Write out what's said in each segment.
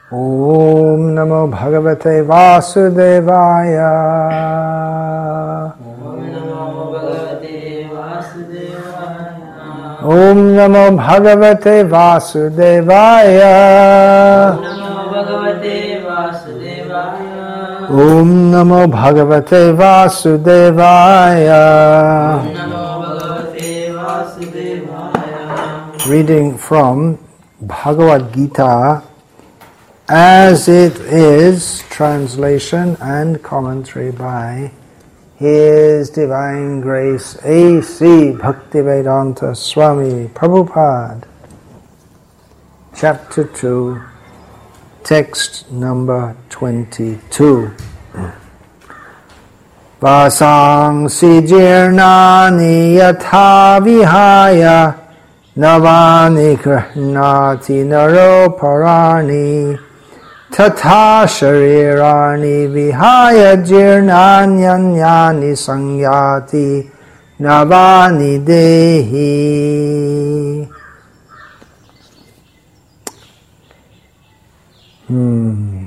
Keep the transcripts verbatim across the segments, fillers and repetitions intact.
Om Namo Bhagavate Vasudevaya. Om Namo Bhagavate Vasudevaya. Om Namo Bhagavate Vasudevaya. Reading from Bhagavad Gita as it is, translation and commentary by His Divine Grace A C Bhaktivedanta Swami Prabhupada. Chapter two, text number twenty-two. Vasangsi jirnani yatha vihaya navani krihnati naroparani tatha sharirani vihaya jirnanyanyani sangyati navani dehi. Hmm.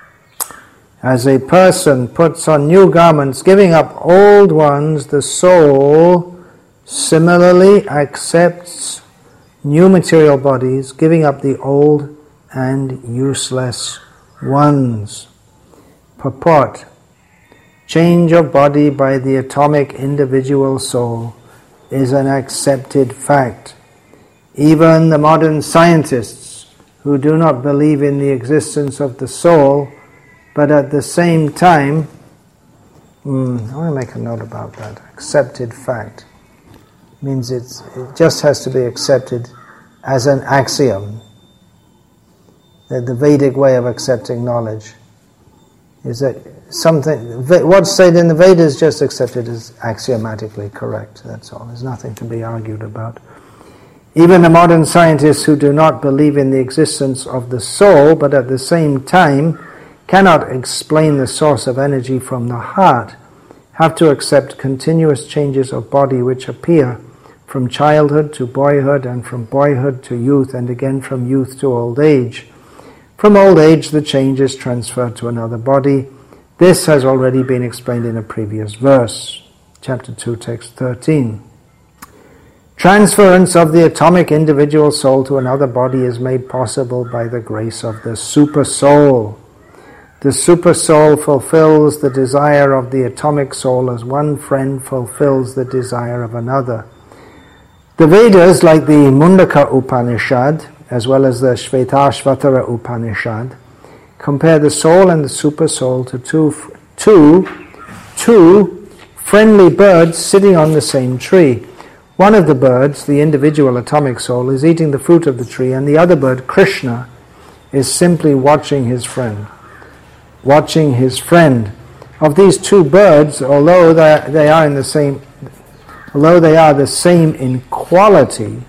As a person puts on new garments, giving up old ones, the soul similarly accepts new material bodies, giving up the old and useless ones. Purport: change of body by the atomic individual soul is an accepted fact. Even the modern scientists who do not believe in the existence of the soul, but at the same time, mm, I want to make a note about that. Accepted fact means it's, it just has to be accepted as an axiom. The, the Vedic way of accepting knowledge is that something, what's said in the Vedas is just accepted as axiomatically correct, that's all. There's nothing to be argued about. Even the modern scientists who do not believe in the existence of the soul, but at the same time cannot explain the source of energy from the heart, have to accept continuous changes of body which appear from childhood to boyhood, and from boyhood to youth, and again from youth to old age. From old age, the change is transferred to another body. This has already been explained in a previous verse, chapter two, text thirteen. Transference of the atomic individual soul to another body is made possible by the grace of the super soul. The super soul fulfills the desire of the atomic soul as one friend fulfills the desire of another. The Vedas, like the Mundaka Upanishad, as well as the Shvetashvatara Upanishad, compare the soul and the super soul to two, two, two friendly birds sitting on the same tree. One of the birds, the individual atomic soul, is eating the fruit of the tree, and the other bird, Krishna, is simply watching his friend. Watching his friend. Of these two birds, although they, they are in the same, although they are the same in quality,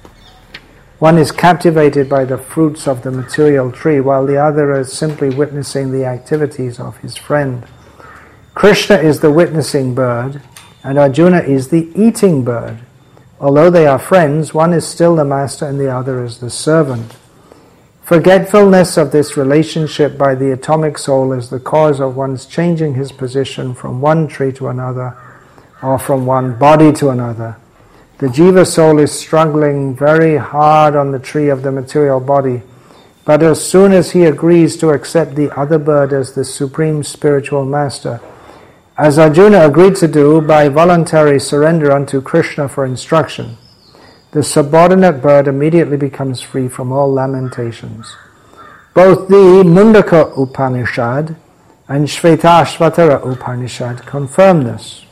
one is captivated by the fruits of the material tree, while the other is simply witnessing the activities of his friend. Krishna is the witnessing bird, and Arjuna is the eating bird. Although they are friends, one is still the master and the other is the servant. Forgetfulness of this relationship by the atomic soul is the cause of one's changing his position from one tree to another, or from one body to another. The jiva soul is struggling very hard on the tree of the material body, but as soon as he agrees to accept the other bird as the supreme spiritual master, as Arjuna agreed to do by voluntary surrender unto Krishna for instruction, the subordinate bird immediately becomes free from all lamentations. Both the Mundaka Upanishad and Shvetashvatara Upanishad confirm this.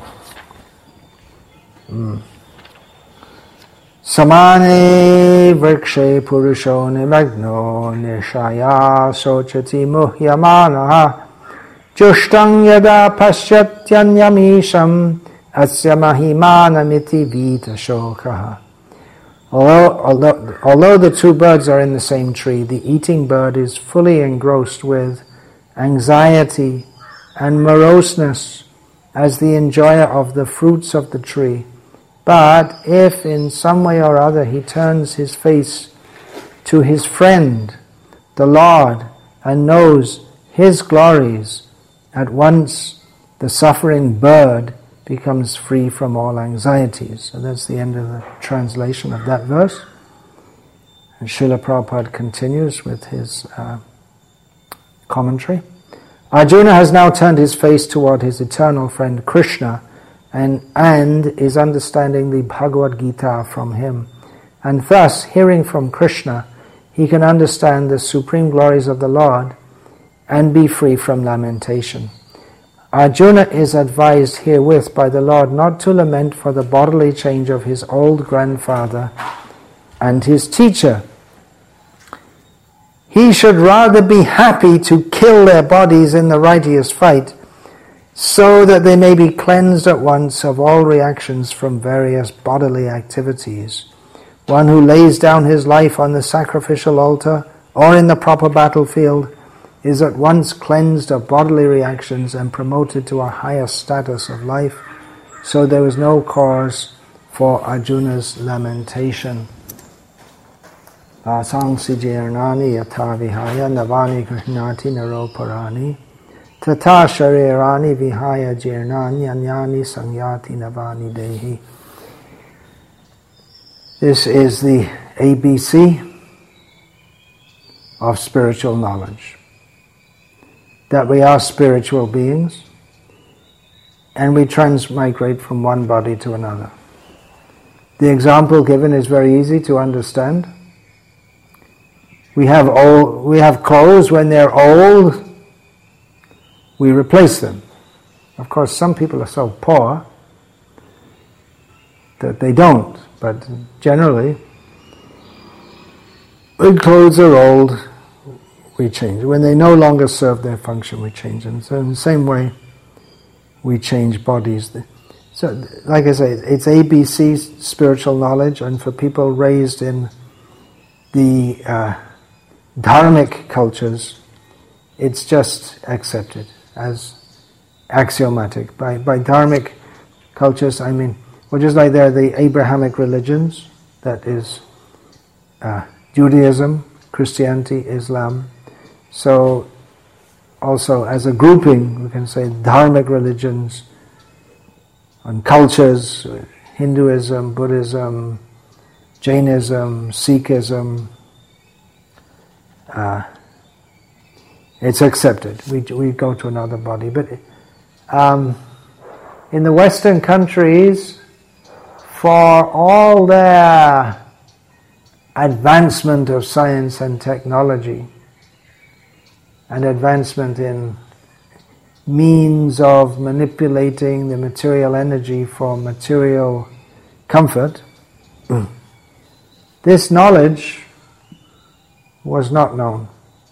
Mm. Samane vrikshe purusho nimagno nishaya sochati muhyamanaha jushtang yada pasyatyanyamisham asya mahimanamiti vita shokaha. Although, although, although the two birds are in the same tree, the eating bird is fully engrossed with anxiety and moroseness as the enjoyer of the fruits of the tree. But if in some way or other he turns his face to his friend, the Lord, and knows his glories, at once the suffering bird becomes free from all anxieties. So that's the end of the translation of that verse. And Srila Prabhupada continues with his uh, commentary. Arjuna has now turned his face toward his eternal friend Krishna and, and is understanding the Bhagavad Gita from him. And thus, hearing from Krishna, he can understand the supreme glories of the Lord and be free from lamentation. Arjuna is advised herewith by the Lord not to lament for the bodily change of his old grandfather and his teacher. He should rather be happy to kill their bodies in the righteous fight, so that they may be cleansed at once of all reactions from various bodily activities. One who lays down his life on the sacrificial altar or in the proper battlefield is at once cleansed of bodily reactions and promoted to a higher status of life, so there is no cause for Arjuna's lamentation. Asangsi jirnani yatha vihaya navani krishnati naroparani tata sharirani vihaya jirnani anyani sangyati navani dehi. This is the A B C of spiritual knowledge. That we are spiritual beings and we transmigrate from one body to another. The example given is very easy to understand. We have old, we have clothes. When they're old, we replace them. Of course, some people are so poor that they don't, but generally, when clothes are old, we change. When they no longer serve their function, we change them. So in the same way, we change bodies. So, like I say, it's A B C spiritual knowledge, and for people raised in the uh, dharmic cultures, it's just accepted as axiomatic. By by dharmic cultures, I mean, well, just like there are the Abrahamic religions, that is uh, Judaism, Christianity, Islam. So also as a grouping, we can say dharmic religions and cultures, Hinduism, Buddhism, Jainism, Sikhism, uh, it's accepted. We we go to another body. But um, in the Western countries, for all their advancement of science and technology and advancement in means of manipulating the material energy for material comfort, mm. this knowledge was not known.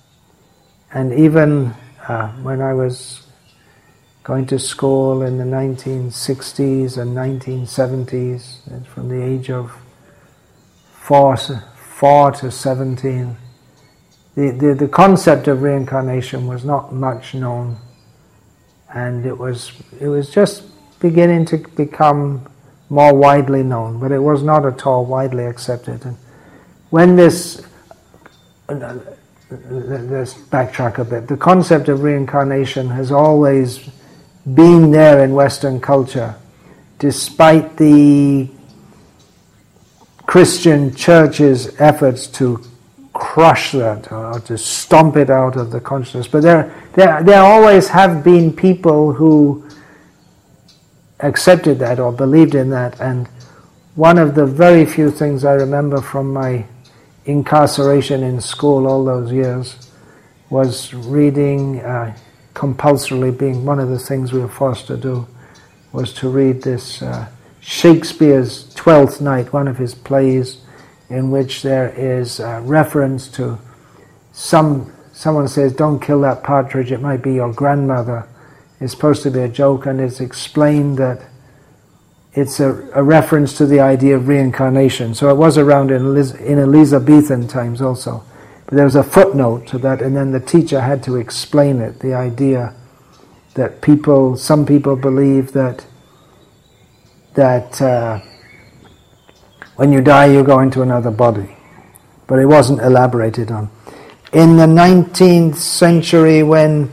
And even uh, when I was going to school in the nineteen sixties and nineteen seventies, from the age of four, four to seventeen, the, the, the concept of reincarnation was not much known, and it was it was just beginning to become more widely known, but it was not at all widely accepted. And when this, uh, let's backtrack a bit, the concept of reincarnation has always been there in Western culture, despite the Christian church's efforts to crush that or to stomp it out of the consciousness. But there, there, there always have been people who accepted that or believed in that. And one of the very few things I remember from my incarceration in school all those years was reading, uh, compulsorily being one of the things we were forced to do, was to read this uh, Shakespeare's Twelfth Night, one of his plays, in which there is a reference to some, someone says, "Don't kill that partridge, it might be your grandmother." It's supposed to be a joke, and it's explained that it's a, a reference to the idea of reincarnation. So it was around in, Eliz- in Elizabethan times also. But there was a footnote to that, and then the teacher had to explain it, the idea that people, some people believe that that uh, when you die you go into another body. But it wasn't elaborated on. in the nineteenth century, when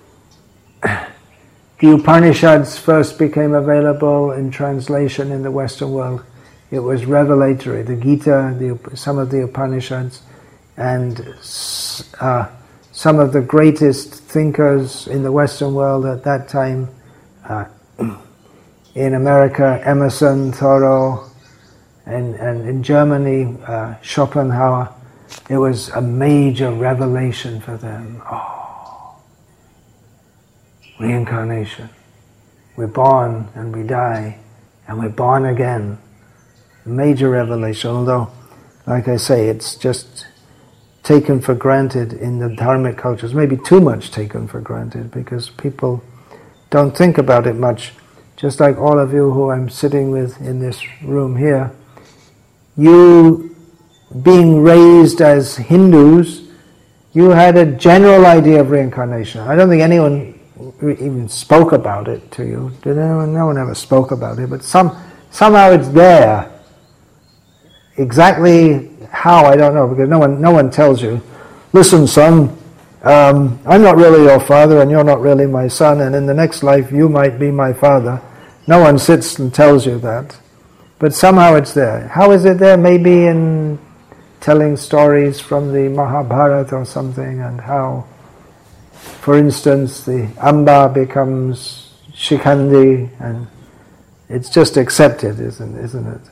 the Upanishads first became available in translation in the Western world, it was revelatory. The Gita, the, some of the Upanishads, and uh, some of the greatest thinkers in the Western world at that time, uh, in America, Emerson, Thoreau, and, and in Germany, uh, Schopenhauer, it was a major revelation for them. Oh, reincarnation. We're born and we die, and we're born again. Major revelation, although, like I say, it's just taken for granted in the dharmic cultures, maybe too much taken for granted, because people don't think about it much. Just like all of you who I'm sitting with in this room here, you being raised as Hindus, you had a general idea of reincarnation. I don't think anyone even spoke about it to you. Did anyone? No one ever spoke about it, but some somehow it's there. Exactly how, I don't know, because no one no one tells you, listen son, um, I'm not really your father and you're not really my son, and in the next life you might be my father. No one sits and tells you that. But somehow it's there. How is it there? Maybe in telling stories from the Mahabharata or something, and how, for instance, the Amba becomes Shikhandi, and it's just accepted, isn't, isn't it?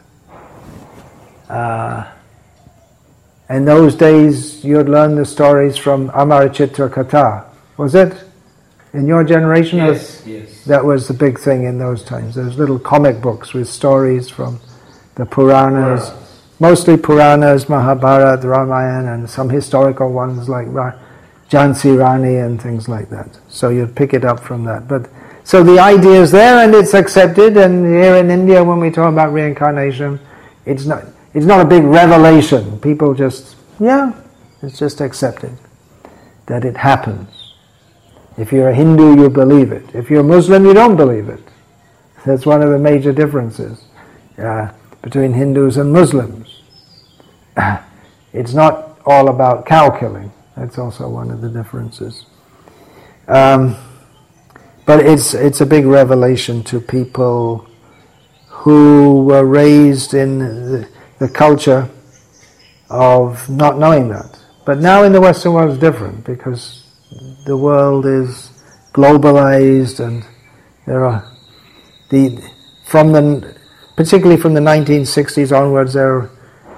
Uh, in those days, you'd learn the stories from Amar Chitra Katha. Was it? In your generation? Yes, yes. That was the big thing in those times. Those little comic books with stories from the Puranas. Puranas. Mostly Puranas, Mahabharata, Ramayana, and some historical ones like Ra- Jhansi Rani and things like that. So you'd pick it up from that. But so the idea is there and it's accepted, and here in India when we talk about reincarnation, it's not... It's not a big revelation. People just, yeah, it's just accepted that it happens. If you're a Hindu, you believe it. If you're a Muslim, you don't believe it. That's one of the major differences uh, between Hindus and Muslims. It's not all about cow killing. That's also one of the differences. Um, but it's it's a big revelation to people who were raised in the, the culture of not knowing that. But now in the Western world it's different, because the world is globalized, and there are the from the particularly from the nineteen sixties onwards there are,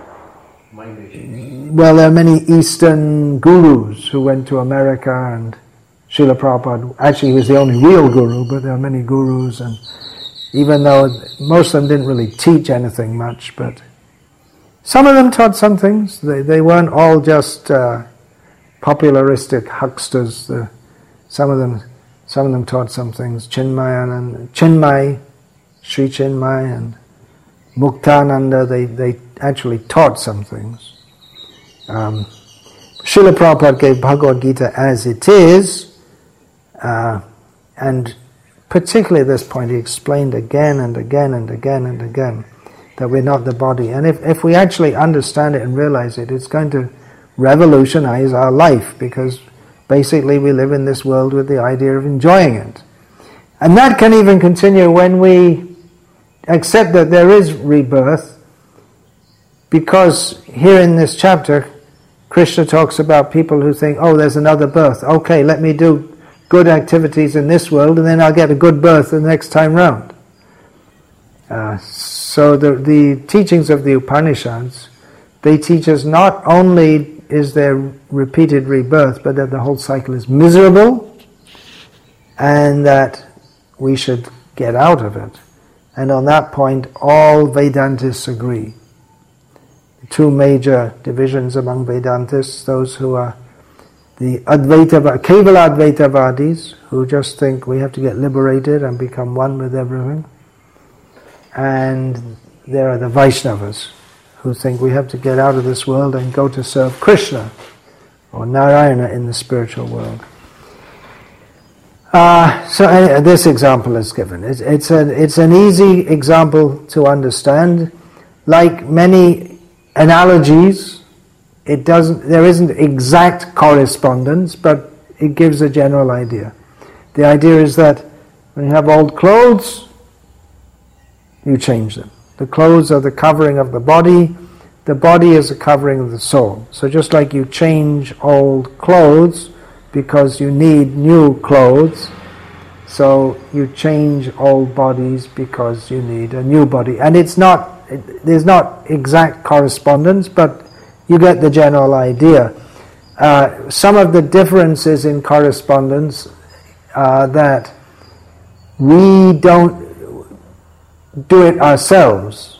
well there are many Eastern gurus who went to America, and Srila Prabhupada actually he was the only real guru, but there are many gurus, and even though most of them didn't really teach anything much, but some of them taught some things. They they weren't all just uh, popularistic hucksters. The, some of them, some of them taught some things. Chinmay and Chinmay, Sri Chinmay and Muktananda. They they actually taught some things. Um, Srila Prabhupada gave Bhagavad Gita as it is, uh, and particularly at this point, he explained again and again and again and again that we're not the body. And if, if we actually understand it and realize it, it's going to revolutionize our life, because basically we live in this world with the idea of enjoying it. And that can even continue when we accept that there is rebirth, because here in this chapter, Krishna talks about people who think, oh, there's another birth. Okay, let me do good activities in this world, and then I'll get a good birth the next time round. Uh, so the, the teachings of the Upanishads, they teach us not only is there repeated rebirth, but that the whole cycle is miserable, and that we should get out of it. And on that point, all Vedantists agree. The two major divisions among Vedantists, those who are the Advaita, Kevala Advaitavadis, who just think we have to get liberated and become one with everything. And there are the Vaishnavas, who think we have to get out of this world and go to serve Krishna, or Narayana in the spiritual world. Uh, so uh, this example is given. It's, it's, a, it's an easy example to understand. Like many analogies, it doesn't, there isn't exact correspondence, but it gives a general idea. The idea is that when you have old clothes, you change them. The clothes are the covering of the body, the body is the covering of the soul. So just like you change old clothes because you need new clothes, so you change old bodies because you need a new body. And it's not, it, there's not exact correspondence, but you get the general idea. Uh, some of the differences in correspondence are that we don't do it ourselves.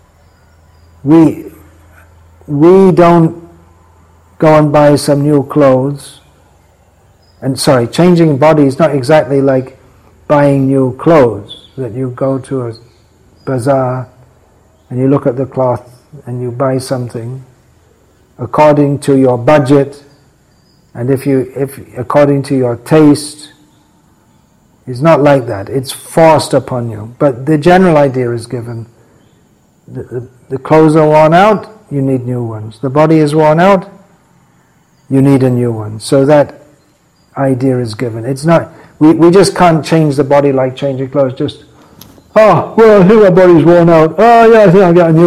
We we don't go and buy some new clothes. And sorry, changing body is not exactly like buying new clothes, that you go to a bazaar and you look at the cloth and you buy something according to your budget, and if you if according to your taste. It's not like that. It's forced upon you. But the general idea is given. The, the, the clothes are worn out, you need new ones. The body is worn out, you need a new one. So that idea is given. It's not, we, we just can't change the body like changing clothes. Just, oh, well, I think my body's worn out. Oh, yeah, I think I'll get a new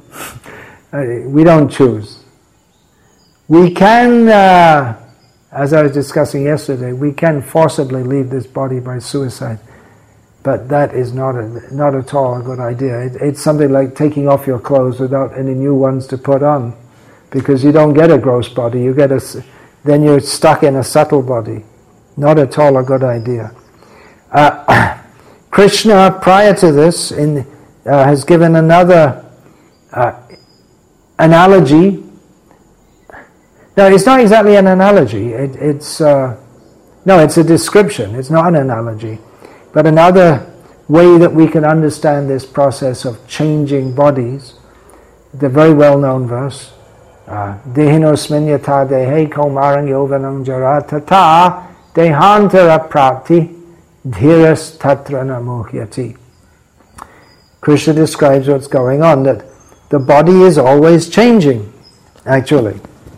one. We don't choose. We can... Uh, As I was discussing yesterday, we can forcibly leave this body by suicide, but that is not a, not at all a good idea. It, it's something like taking off your clothes without any new ones to put on, because you don't get a gross body. You get a, then you're stuck in a subtle body. Not at all a good idea. Uh, Krishna, prior to this, in, uh, has given another uh, analogy. No, it's not exactly an analogy. It, it's uh, no, it's a description. It's not an analogy, but another way that we can understand this process of changing bodies. The very well-known verse: "Dehinosmin yata dehe kaumarang yovanam jara tata dehantara prapti dhiras tatra namuhyati." Krishna describes what's going on, that the body is always changing, actually.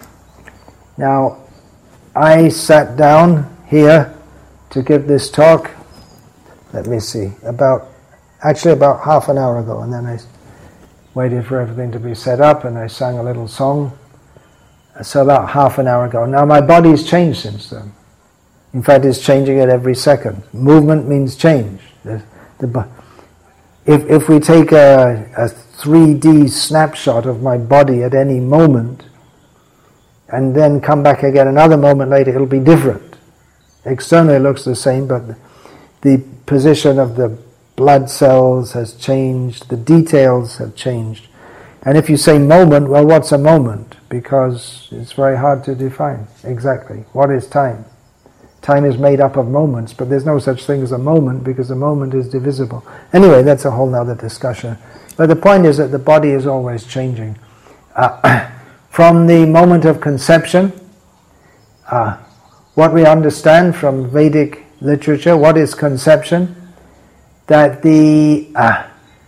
Now, I sat down here to give this talk, let me see, about, actually about half an hour ago, and then I waited for everything to be set up, and I sang a little song, so about half an hour ago. Now my body's changed since then. In fact, it's changing at every second. Movement means change. The, the, if, if we take a, a three D snapshot of my body at any moment, and then come back again another moment later, it'll be different. Externally it looks the same, but the position of the blood cells has changed, the details have changed. And if you say moment, well, what's a moment? Because it's very hard to define exactly. What is time? Time is made up of moments, but there's no such thing as a moment, because a moment is divisible. Anyway, that's a whole nother discussion. But the point is that the body is always changing. Uh, From the moment of conception, uh, what we understand from Vedic literature, what is conception? That the uh,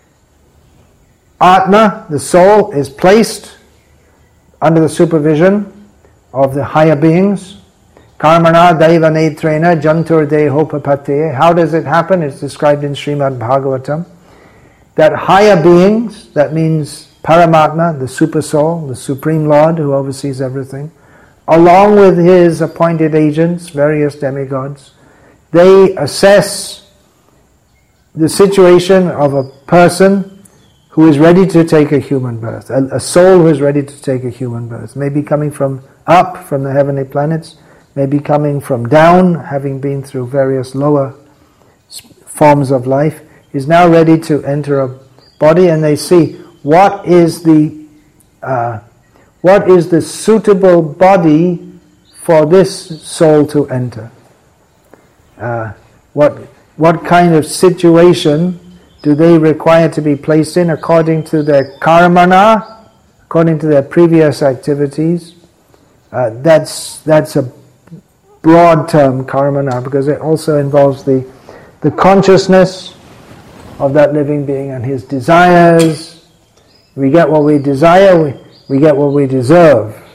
Atma, the soul, is placed under the supervision of the higher beings. Karmana daiva netrena jantur dehopapate. How does it happen? It's described in Srimad Bhagavatam. That higher beings, that means Paramatma, the super soul, the Supreme Lord who oversees everything, along with his appointed agents, various demigods, they assess the situation of a person who is ready to take a human birth, a, a soul who is ready to take a human birth, maybe coming from up from the heavenly planets, maybe coming from down, having been through various lower forms of life, is now ready to enter a body, and they see what is the uh, what is the suitable body for this soul to enter. Uh, what what kind of situation do they require to be placed in according to their karmana, according to their previous activities? Uh, that's that's a broad term, karmana, because it also involves the the consciousness of that living being and his desires. We get what we desire, we, we get what we deserve.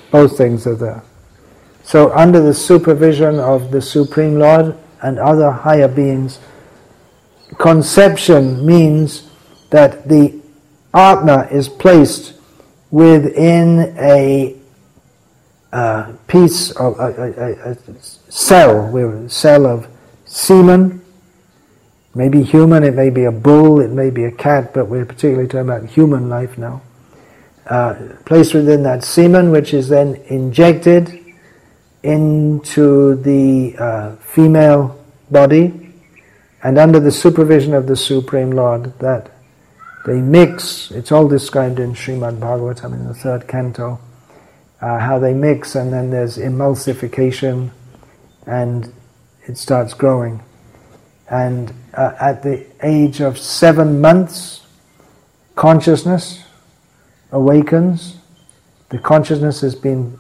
Both things are there. So under the supervision of the Supreme Lord and other higher beings, conception means that the Atma is placed within a uh, piece of a, a, a cell, a cell of semen. Maybe human, it may be a bull, it may be a cat, but we're particularly talking about human life now. Uh, placed within that semen, which is then injected into the uh, female body, and under the supervision of the Supreme Lord, that they mix. It's all described in Srimad Bhagavatam in the third canto, uh, how they mix, and then there's emulsification, and it starts growing. And uh, at the age of seven months, consciousness awakens. The consciousness has been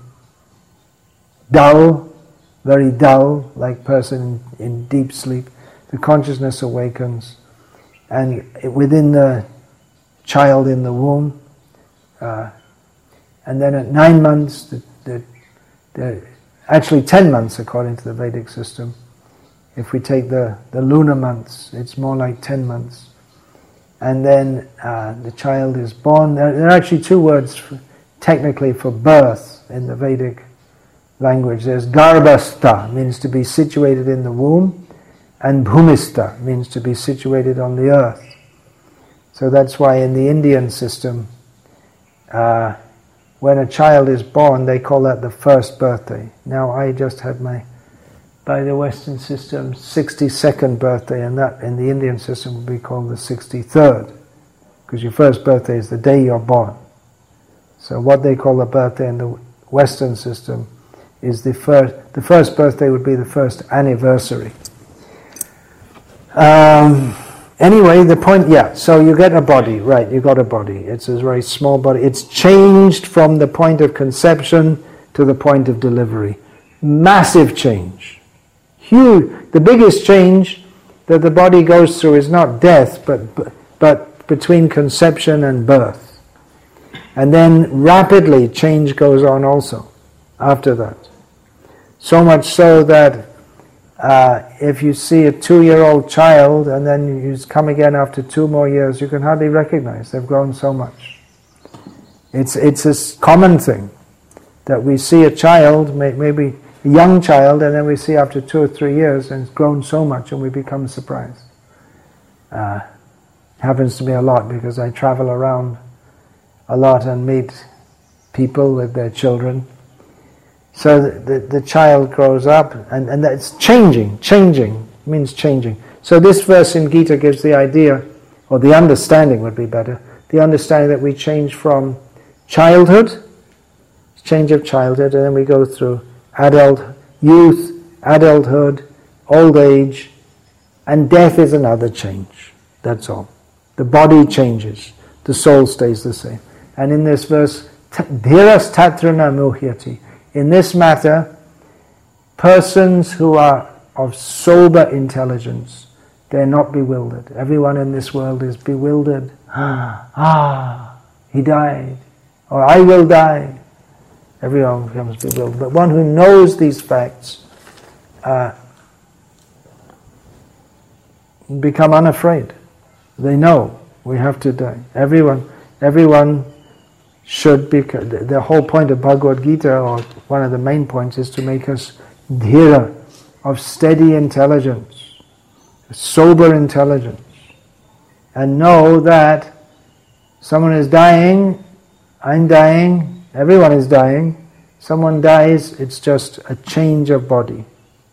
dull, very dull, like person in, in deep sleep. The consciousness awakens, and within the child in the womb, uh, and then at nine months, the, the, the, actually ten months according to the Vedic system. If we take the, the lunar months, it's more like ten months. And then uh, the child is born. There, there are actually two words for, technically for birth in the Vedic language. There's garbhastha, means to be situated in the womb, and bhumistha, means to be situated on the earth. So that's why in the Indian system, uh, when a child is born, they call that the first birthday. Now I just had my, by the Western system, sixty-second birthday, and that in the Indian system would be called the sixty-third, because your first birthday is the day you're born. So what they call a birthday in the Western system is the first, the first birthday would be the first anniversary. Um, anyway, the point, yeah, so you get a body, right, you got a body. It's a very small body. It's changed from the point of conception to the point of delivery. Massive change. Huge. The biggest change that the body goes through is not death, but but between conception and birth. And then rapidly change goes on also after that. So much so that uh, if you see a two-year-old child and then you come again after two more years, you can hardly recognize. They've grown so much. It's, it's a common thing that we see a child, may, maybe a young child, and then we see after two or three years and it's grown so much and we become surprised. Uh, happens to me a lot because I travel around a lot and meet people with their children. So the, the, the child grows up and, and that's changing, changing, means changing. So this verse in Gita gives the idea, or the understanding would be better, the understanding that we change from childhood, change of childhood, and then we go through adult, youth, adulthood, old age, and death is another change. That's all. The body changes, the soul stays the same. And in this verse, dhiras tatra na muhyati. In this matter, persons who are of sober intelligence, they're not bewildered. Everyone in this world is bewildered. Ah, ah, he died, or I will die. Everyone becomes bewildered. But one who knows these facts uh, become unafraid. They know we have to die. Everyone, everyone should be. The whole point of Bhagavad Gita, or one of the main points, is to make us dhira, of steady intelligence, sober intelligence, and know that someone is dying, I'm dying, everyone is dying. Someone dies, it's just a change of body.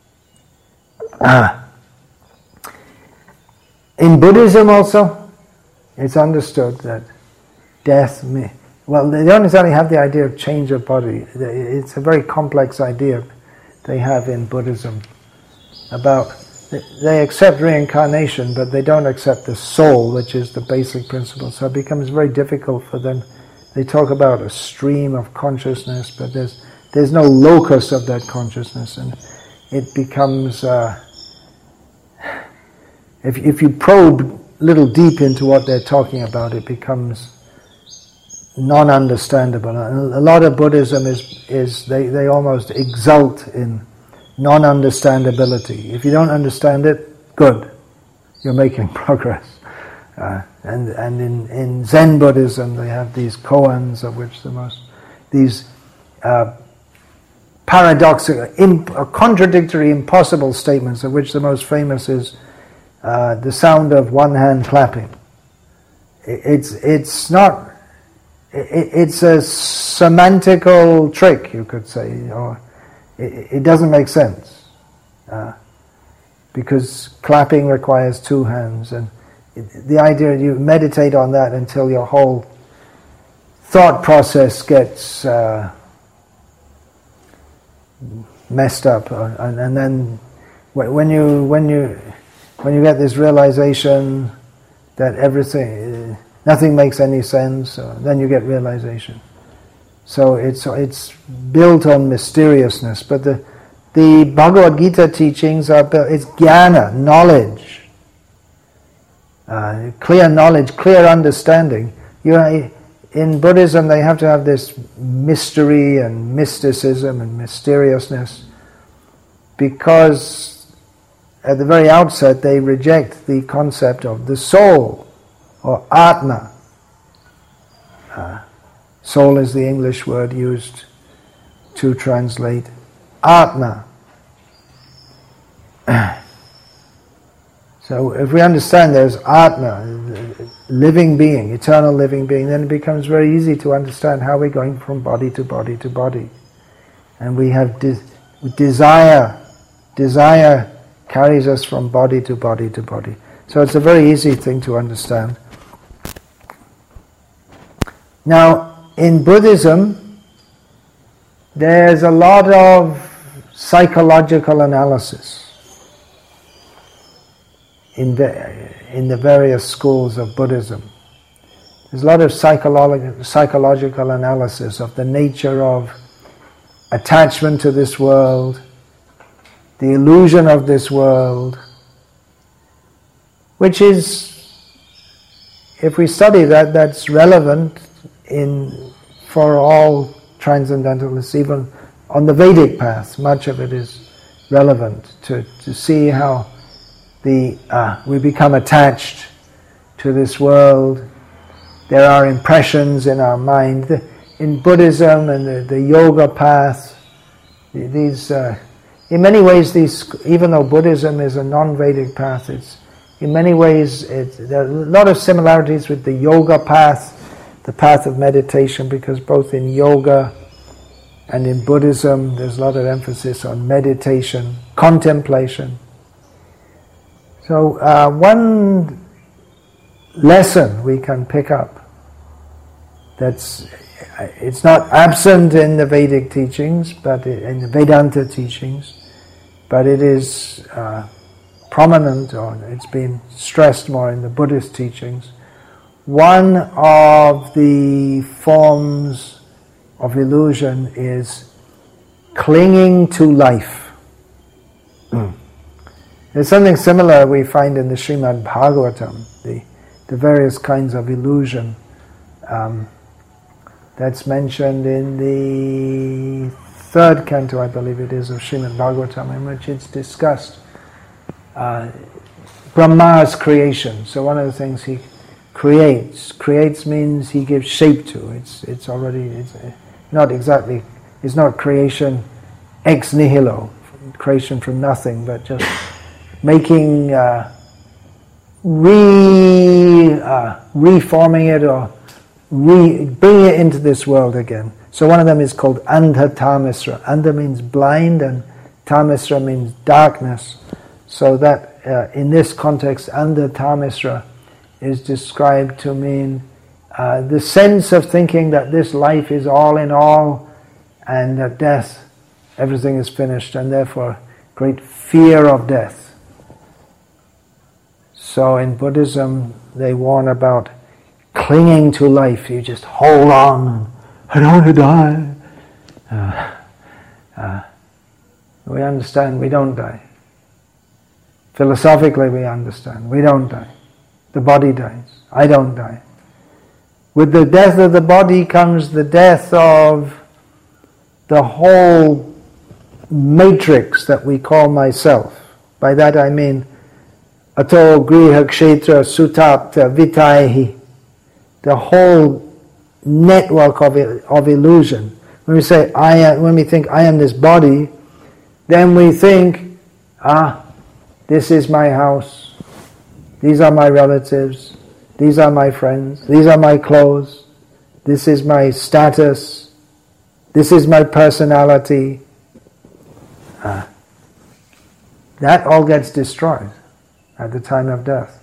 Ah. In Buddhism also, it's understood that death may, well, they don't necessarily have the idea of change of body. It's a very complex idea they have in Buddhism about, they accept reincarnation, but they don't accept the soul, which is the basic principle. So it becomes very difficult for them. They talk about a stream of consciousness, but there's there's no locus of that consciousness, and it becomes, uh, if if you probe a little deep into what they're talking about, it becomes non-understandable. And a lot of Buddhism is, is they, they almost exult in non-understandability. If you don't understand it, good, you're making progress. Uh, and and in, in Zen Buddhism they have these koans, of which the most, these uh, paradoxical, imp, uh, contradictory, impossible statements, of which the most famous is uh, the sound of one hand clapping. It, it's it's not, it, it's a semantical trick, you could say, or it, it doesn't make sense. Uh, because clapping requires two hands, and the idea you meditate on that until your whole thought process gets uh, messed up, uh, and, and then when you when you when you get this realization that everything, nothing makes any sense, uh, then you get realization. So it's it's built on mysteriousness, but the the Bhagavad Gita teachings are built, it's jnana, knowledge. Uh, clear knowledge, clear understanding. You know, in Buddhism they have to have this mystery and mysticism and mysteriousness because at the very outset they reject the concept of the soul or Atma. Uh, soul is the English word used to translate Atma. So if we understand there's Atma, living being, eternal living being, then it becomes very easy to understand how we're going from body to body to body. And we have de- desire. Desire carries us from body to body to body. So it's a very easy thing to understand. Now, in Buddhism, there's a lot of psychological analysis in the, in the various schools of Buddhism. There's a lot of psycholo- psychological analysis of the nature of attachment to this world, the illusion of this world, which is, if we study that, that's relevant in for all transcendentalists, even on the Vedic path. Much of it is relevant to, to see how the uh, we become attached to this world. There are impressions in our mind. In Buddhism and the, the yoga path, these uh, in many ways, these, even though Buddhism is a non-Vedic path, it's in many ways it, there are a lot of similarities with the yoga path, the path of meditation, because both in yoga and in Buddhism there's a lot of emphasis on meditation, contemplation. So uh, one lesson we can pick up that's, it's not absent in the Vedic teachings, but in the Vedanta teachings, but it is uh, prominent, or it's been stressed more in the Buddhist teachings. One of the forms of illusion is clinging to life. Mm. There's something similar we find in the Srimad Bhagavatam, the, the various kinds of illusion. Um, that's mentioned in the third canto, I believe it is, of Srimad Bhagavatam, in which it's discussed uh, Brahma's creation. So one of the things he creates, creates means he gives shape to. It's it's already, it's not exactly, it's not creation ex nihilo, creation from nothing, but just making, uh, re, uh, reforming it or re, bringing it into this world again. So one of them is called Andha Tamisra. Andha means blind and Tamisra means darkness. So that uh, in this context, Andha Tamisra is described to mean uh, the sense of thinking that this life is all in all and that death, everything is finished, and therefore great fear of death. So in Buddhism they warn about clinging to life. You just hold on, I don't want to die. Uh, uh, we understand we don't die. Philosophically we understand we don't die. The body dies. I don't die. With the death of the body comes the death of the whole matrix that we call myself. By that I mean ato griha kshetra sutapta vitaihi, the whole network of of illusion. When we say I am, when we think I am this body, then we think, ah, this is my house, these are my relatives, these are my friends, these are my clothes, this is my status, this is my personality. Ah, that all gets destroyed at the time of death.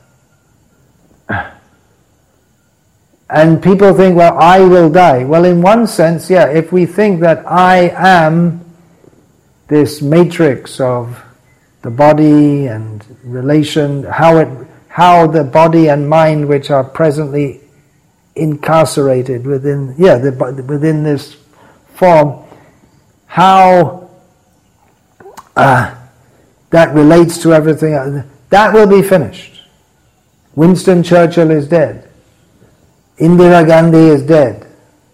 And people think, well, I will die. Well, in one sense, yeah, if we think that I am this matrix of the body and relation, how it, how the body and mind, which are presently incarcerated within, yeah, the, within this form, how uh, that relates to everything, that will be finished. Winston Churchill is dead. Indira Gandhi is dead.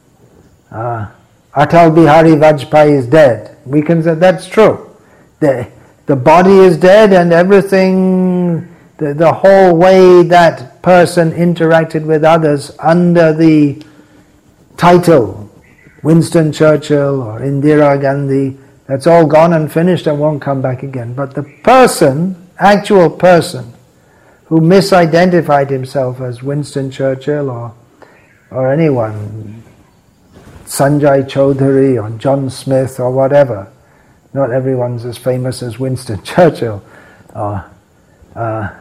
Uh, Atal Bihari Vajpayee is dead. We can say that's true. The, the body is dead, and everything, the, the whole way that person interacted with others under the title Winston Churchill or Indira Gandhi, that's all gone and finished and won't come back again. But the person, actual person, who misidentified himself as Winston Churchill or or anyone, Sanjay Chaudhary or John Smith or whatever. Not everyone's as famous as Winston Churchill. Uh, uh,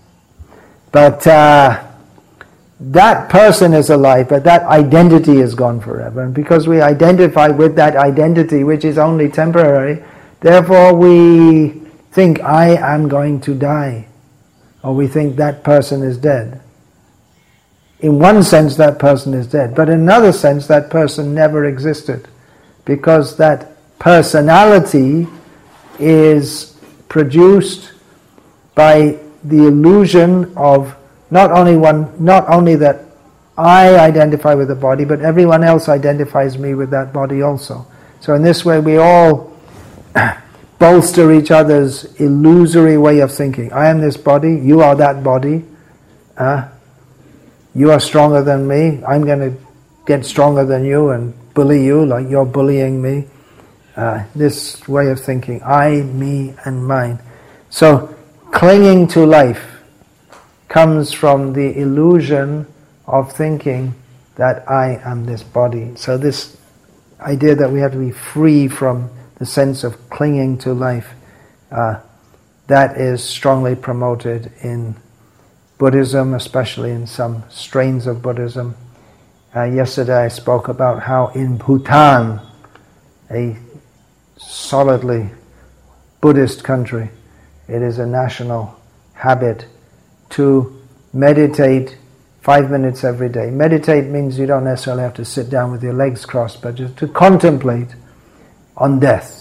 but uh, that person is alive, but that identity is gone forever. And because we identify with that identity, which is only temporary, therefore we think, I am going to die. Or we think that person is dead. In one sense, that person is dead, but in another sense, that person never existed, because that personality is produced by the illusion of not only one, not only that I identify with the body, but everyone else identifies me with that body also. So in this way, we all bolster each other's illusory way of thinking. I am this body, you are that body. Uh, You are stronger than me, I'm going to get stronger than you and bully you like you're bullying me. Uh, this way of thinking, I, me, and mine. So, clinging to life comes from the illusion of thinking that I am this body. So this idea that we have to be free from the sense of clinging to life, uh, that is strongly promoted in Buddhism, especially in some strains of Buddhism. Uh, yesterday I spoke about how in Bhutan, a solidly Buddhist country, it is a national habit to meditate five minutes every day. Meditate means you don't necessarily have to sit down with your legs crossed, but just to contemplate on death.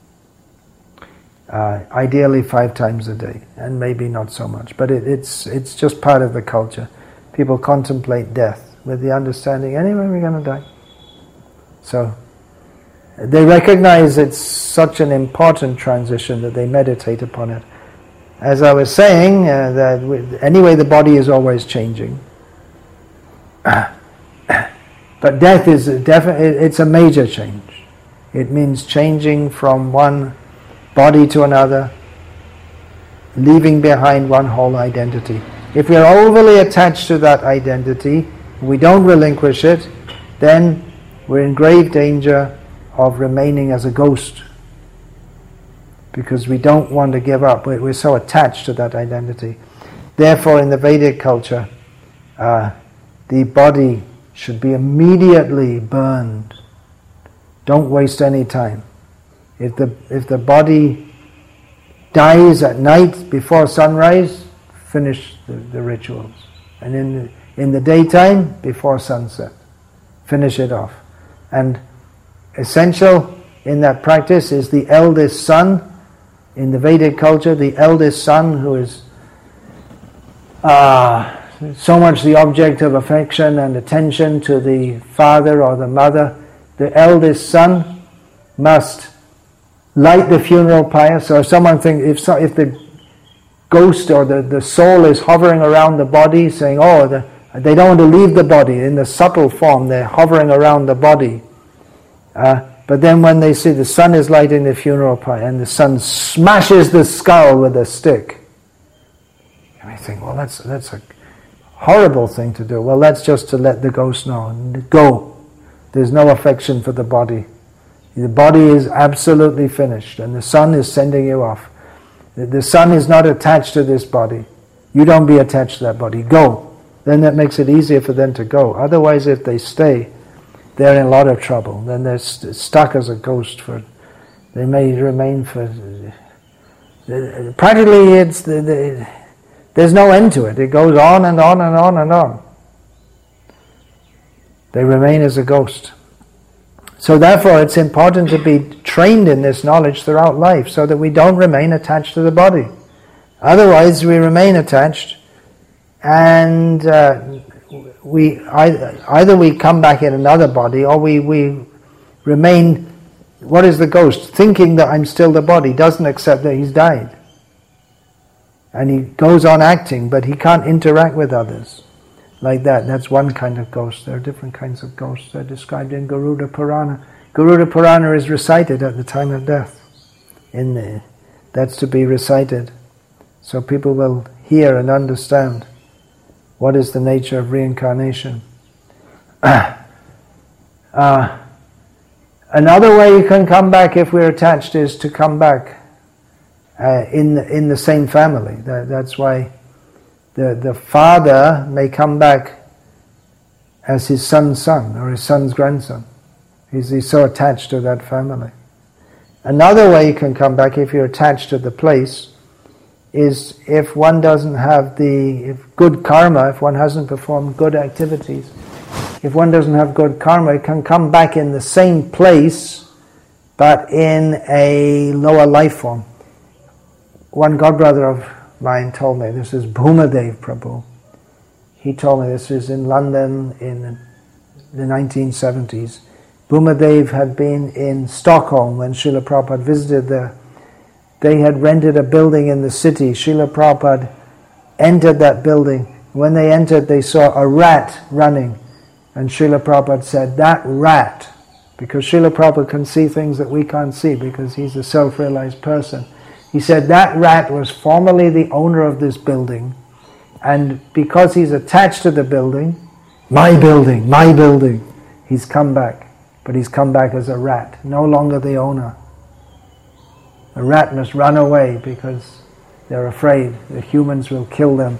Uh, ideally five times a day, and maybe not so much, but it, it's it's just part of the culture. People contemplate death with the understanding, anyway, we're going to die. So they recognize it's such an important transition that they meditate upon it. As I was saying, uh, that with, anyway, the body is always changing, but death is definitely, it's a major change. It means changing from one body to another, leaving behind one whole identity. If we are overly attached to that identity, we don't relinquish it, then we're in grave danger of remaining as a ghost, because we don't want to give up. We're so attached to that identity. Therefore, in the Vedic culture, uh, the body should be immediately burned. Don't waste any time. If the if the body dies at night before sunrise, finish the, the rituals. And in the, in the daytime, before sunset, finish it off. And essential in that practice is the eldest son. In the Vedic culture, the eldest son, who is uh, so much the object of affection and attention to the father or the mother, the eldest son must light the funeral pyre. So if someone thinks, if so, if the ghost or the, the soul is hovering around the body saying, oh, the, they don't want to leave the body, in the subtle form they're hovering around the body. Uh, but then when they see the son is lighting the funeral pyre and the son smashes the skull with a stick, and I think, well, that's that's a horrible thing to do. Well, that's just to let the ghost know, and go. There's no affection for the body. The body is absolutely finished, and the son is sending you off. The, the son is not attached to this body. You don't be attached to that body. Go. Then that makes it easier for them to go. Otherwise, if they stay, they're in a lot of trouble. Then they're st- stuck as a ghost for. They may remain for. Uh, practically, it's the, the, there's no end to it. It goes on and on and on and on. They remain as a ghost. So therefore, it's important to be trained in this knowledge throughout life, so that we don't remain attached to the body. Otherwise, we remain attached, and uh, we either, either we come back in another body, or we, we remain. What is the ghost? Thinking that I'm still the body, doesn't accept that he's died. And he goes on acting, but he can't interact with others like that. That's one kind of ghost. There are different kinds of ghosts. They're described in Garuda Purana. Garuda Purana is recited at the time of death. In the, that's to be recited, so people will hear and understand what is the nature of reincarnation. uh, another way you can come back if we're attached is to come back Uh, in the, in the same family. That, that's why the the father may come back as his son's son or his son's grandson. He's, he's so attached to that family. Another way you can come back if you're attached to the place is if one doesn't have the if good karma, if one hasn't performed good activities, if one doesn't have good karma, it can come back in the same place but in a lower life form. One godbrother of mine told me, this is Bhumadev Prabhu. He told me this is in London in the nineteen seventies. Bhumadev had been in Stockholm when Srila Prabhupada visited there. They had rented a building in the city. Srila Prabhupada entered that building. When they entered, they saw a rat running. And Srila Prabhupada said, that rat, because Srila Prabhupada can see things that we can't see because he's a self-realized person. He said that rat was formerly the owner of this building, and because he's attached to the building, my building, my building, he's come back. But he's come back as a rat, no longer the owner. The rat must run away because they're afraid the humans will kill them.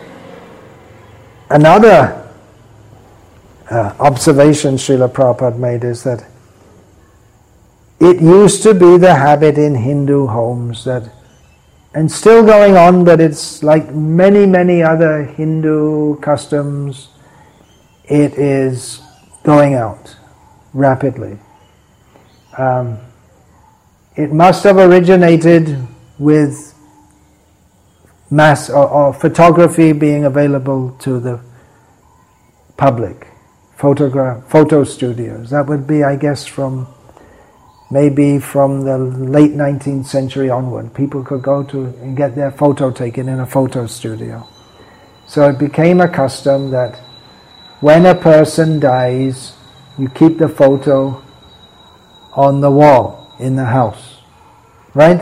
Another uh, observation Srila Prabhupada made is that it used to be the habit in Hindu homes that, and still going on, but it's like many, many other Hindu customs, it is going out rapidly. Um, it must have originated with mass or, or photography being available to the public, photograph, photo studios. That would be, I guess, from maybe from the late nineteenth century onward. People could go to and get their photo taken in a photo studio. So it became a custom that when a person dies, you keep the photo on the wall in the house. Right?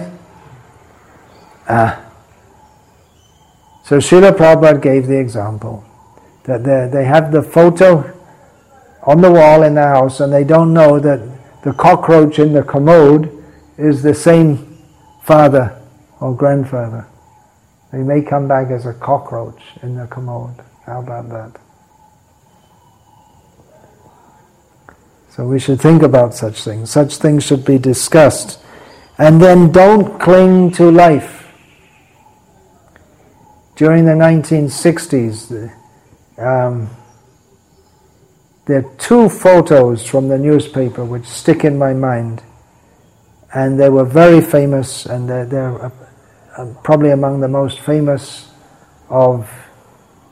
Ah. So Srila Prabhupada gave the example that they have the photo on the wall in the house and they don't know that the cockroach in the commode is the same father or grandfather. They may come back as a cockroach in the commode. How about that? So we should think about such things. Such things should be discussed. And then don't cling to life. During the nineteen sixties, um, there are two photos from the newspaper which stick in my mind, and they were very famous, and they're, they're uh, uh, probably among the most famous of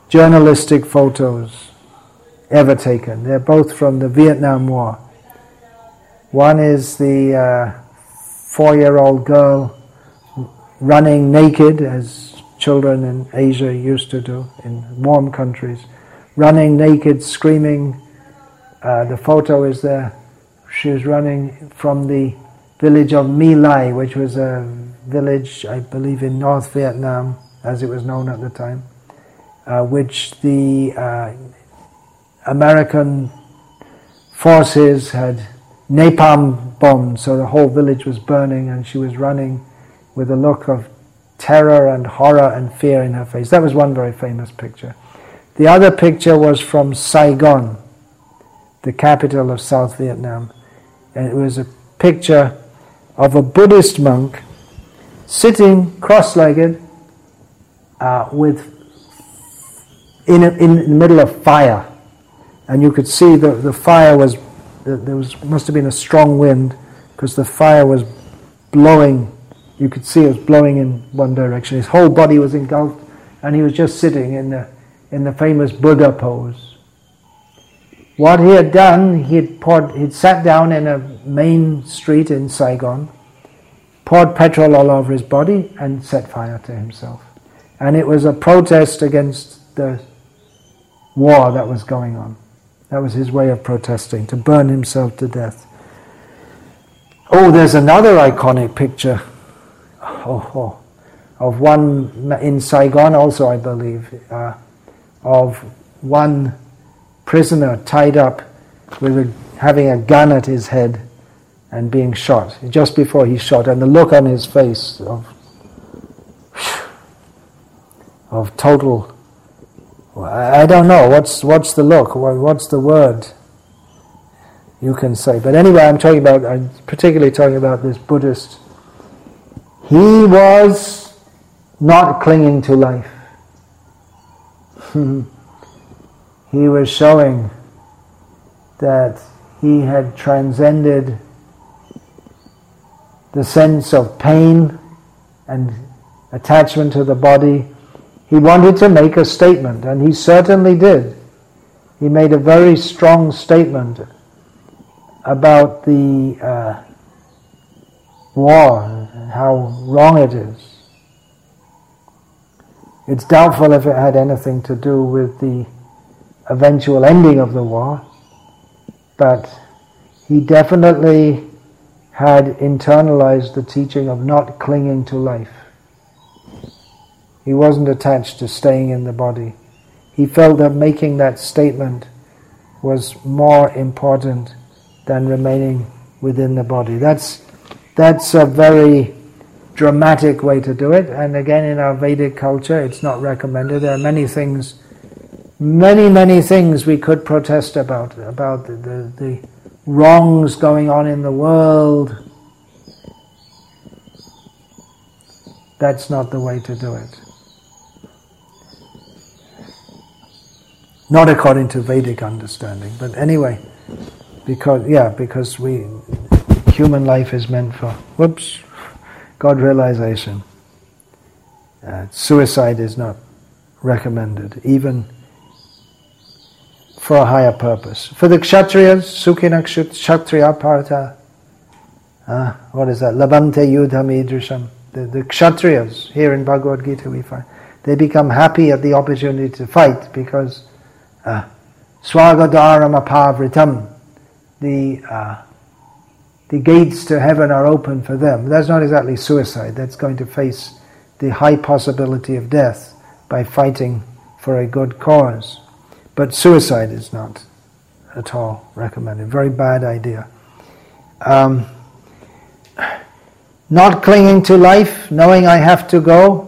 journalistic photos ever taken. They're both from the Vietnam War. One is the uh, four-year-old girl running naked, as children in Asia used to do in warm countries, running naked, screaming. Uh, the photo is there. She was running from the village of My Lai, which was a village, I believe, in North Vietnam, as it was known at the time, uh, which the uh, American forces had napalm bombed, so the whole village was burning, and she was running with a look of terror and horror and fear in her face. That was one very famous picture. The other picture was from Saigon, the capital of South Vietnam, and it was a picture of a Buddhist monk sitting cross-legged uh, with in, a, in the middle of fire, and you could see the, the fire was there was must have been a strong wind, because the fire was blowing. You could see it was blowing in one direction. His whole body was engulfed, and he was just sitting in the in the famous Buddha pose. What he had done, he had poured, he'd sat down in a main street in Saigon, poured petrol all over his body, and set fire to himself. And it was a protest against the war that was going on. That was his way of protesting, to burn himself to death. Oh, there's another iconic picture oh, oh, of one in Saigon also, I believe, uh, of one prisoner tied up with a, having a gun at his head and being shot, just before he shot, and the look on his face of of total, I don't know, what's what's the look, what's the word you can say. But anyway, I'm talking about, I'm particularly talking about this Buddhist. He was not clinging to life. He was showing that he had transcended the sense of pain and attachment to the body. He wanted to make a statement, and he certainly did. He made a very strong statement about the uh, war and how wrong it is. It's doubtful if it had anything to do with the eventual ending of the war, but he definitely had internalized the teaching of not clinging to life. He wasn't attached to staying in the body. He felt that making that statement was more important than remaining within the body. That's that's a very dramatic way to do it, and again, in our Vedic culture, it's not recommended. There are many things, many, many things we could protest about, about the, the, the wrongs going on in the world. That's not the way to do it. Not according to Vedic understanding, but anyway, because yeah, because we human life is meant for whoops, God realization. Uh, suicide is not recommended, even for a higher purpose. For the Kshatriyas, Sukhinak Kshatriya Partha, uh, what is that? Labante Yudham Idrisham. The, the Kshatriyas, here in Bhagavad Gita we find, they become happy at the opportunity to fight because uh, Swagadaram apavritam, the uh, the gates to heaven are open for them. That's not exactly suicide, that's going to face the high possibility of death by fighting for a good cause. But suicide is not at all recommended. Very bad idea. Um, not clinging to life, knowing I have to go.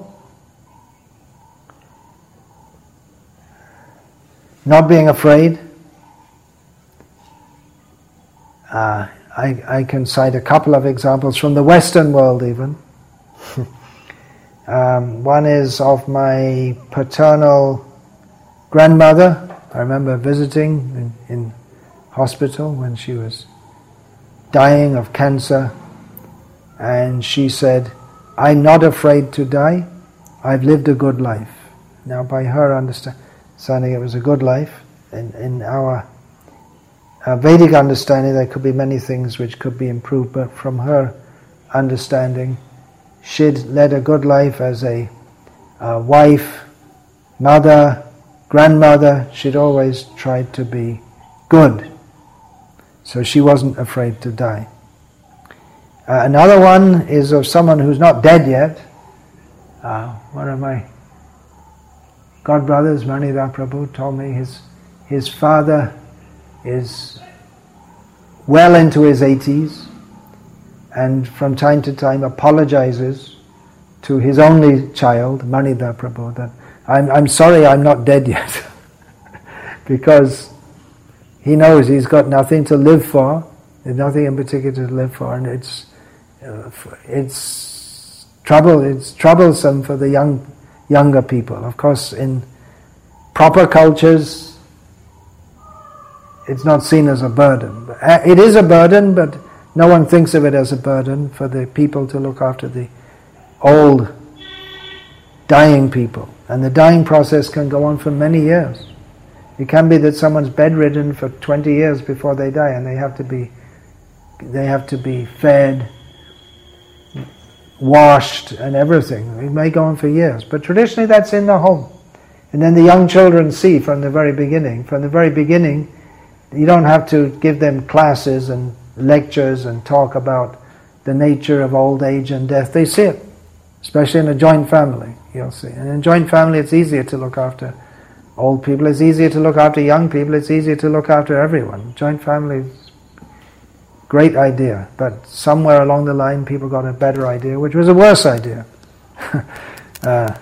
Not being afraid. Uh, I, I can cite a couple of examples from the Western world even. um, one is of my paternal grandmother. I remember visiting in, in hospital when she was dying of cancer, and she said, "I'm not afraid to die. I've lived a good life." Now by her understand, understanding it was a good life. In, in our uh, Vedic understanding, there could be many things which could be improved, but from her understanding, she'd led a good life as a uh, wife, mother, grandmother. She'd always tried to be good, so she wasn't afraid to die. Uh, another one is of someone who's not dead yet. Uh, one of my godbrothers, Manidhar Prabhu, told me his his father is well into his eighties, and from time to time apologizes to his only child, Manidhar Prabhu, that I'm I'm sorry I'm not dead yet, because he knows he's got nothing to live for. There's nothing in particular to live for, and it's uh, it's trouble. It's troublesome for the young younger people. Of course, in proper cultures, it's not seen as a burden. It is a burden, but no one thinks of it as a burden for the people to look after the old, dying people. And the dying process can go on for many years. It can be that someone's bedridden for twenty years before they die, and they have to be they have to be fed, washed, and everything. It may go on for years, but traditionally that's in the home. And then the young children see from the very beginning. From the very beginning, you don't have to give them classes and lectures and talk about the nature of old age and death. They see it, especially in a joint family, you'll see. And in a joint family, it's easier to look after old people, it's easier to look after young people, it's easier to look after everyone. Joint family is a great idea, but somewhere along the line people got a better idea, which was a worse idea. uh,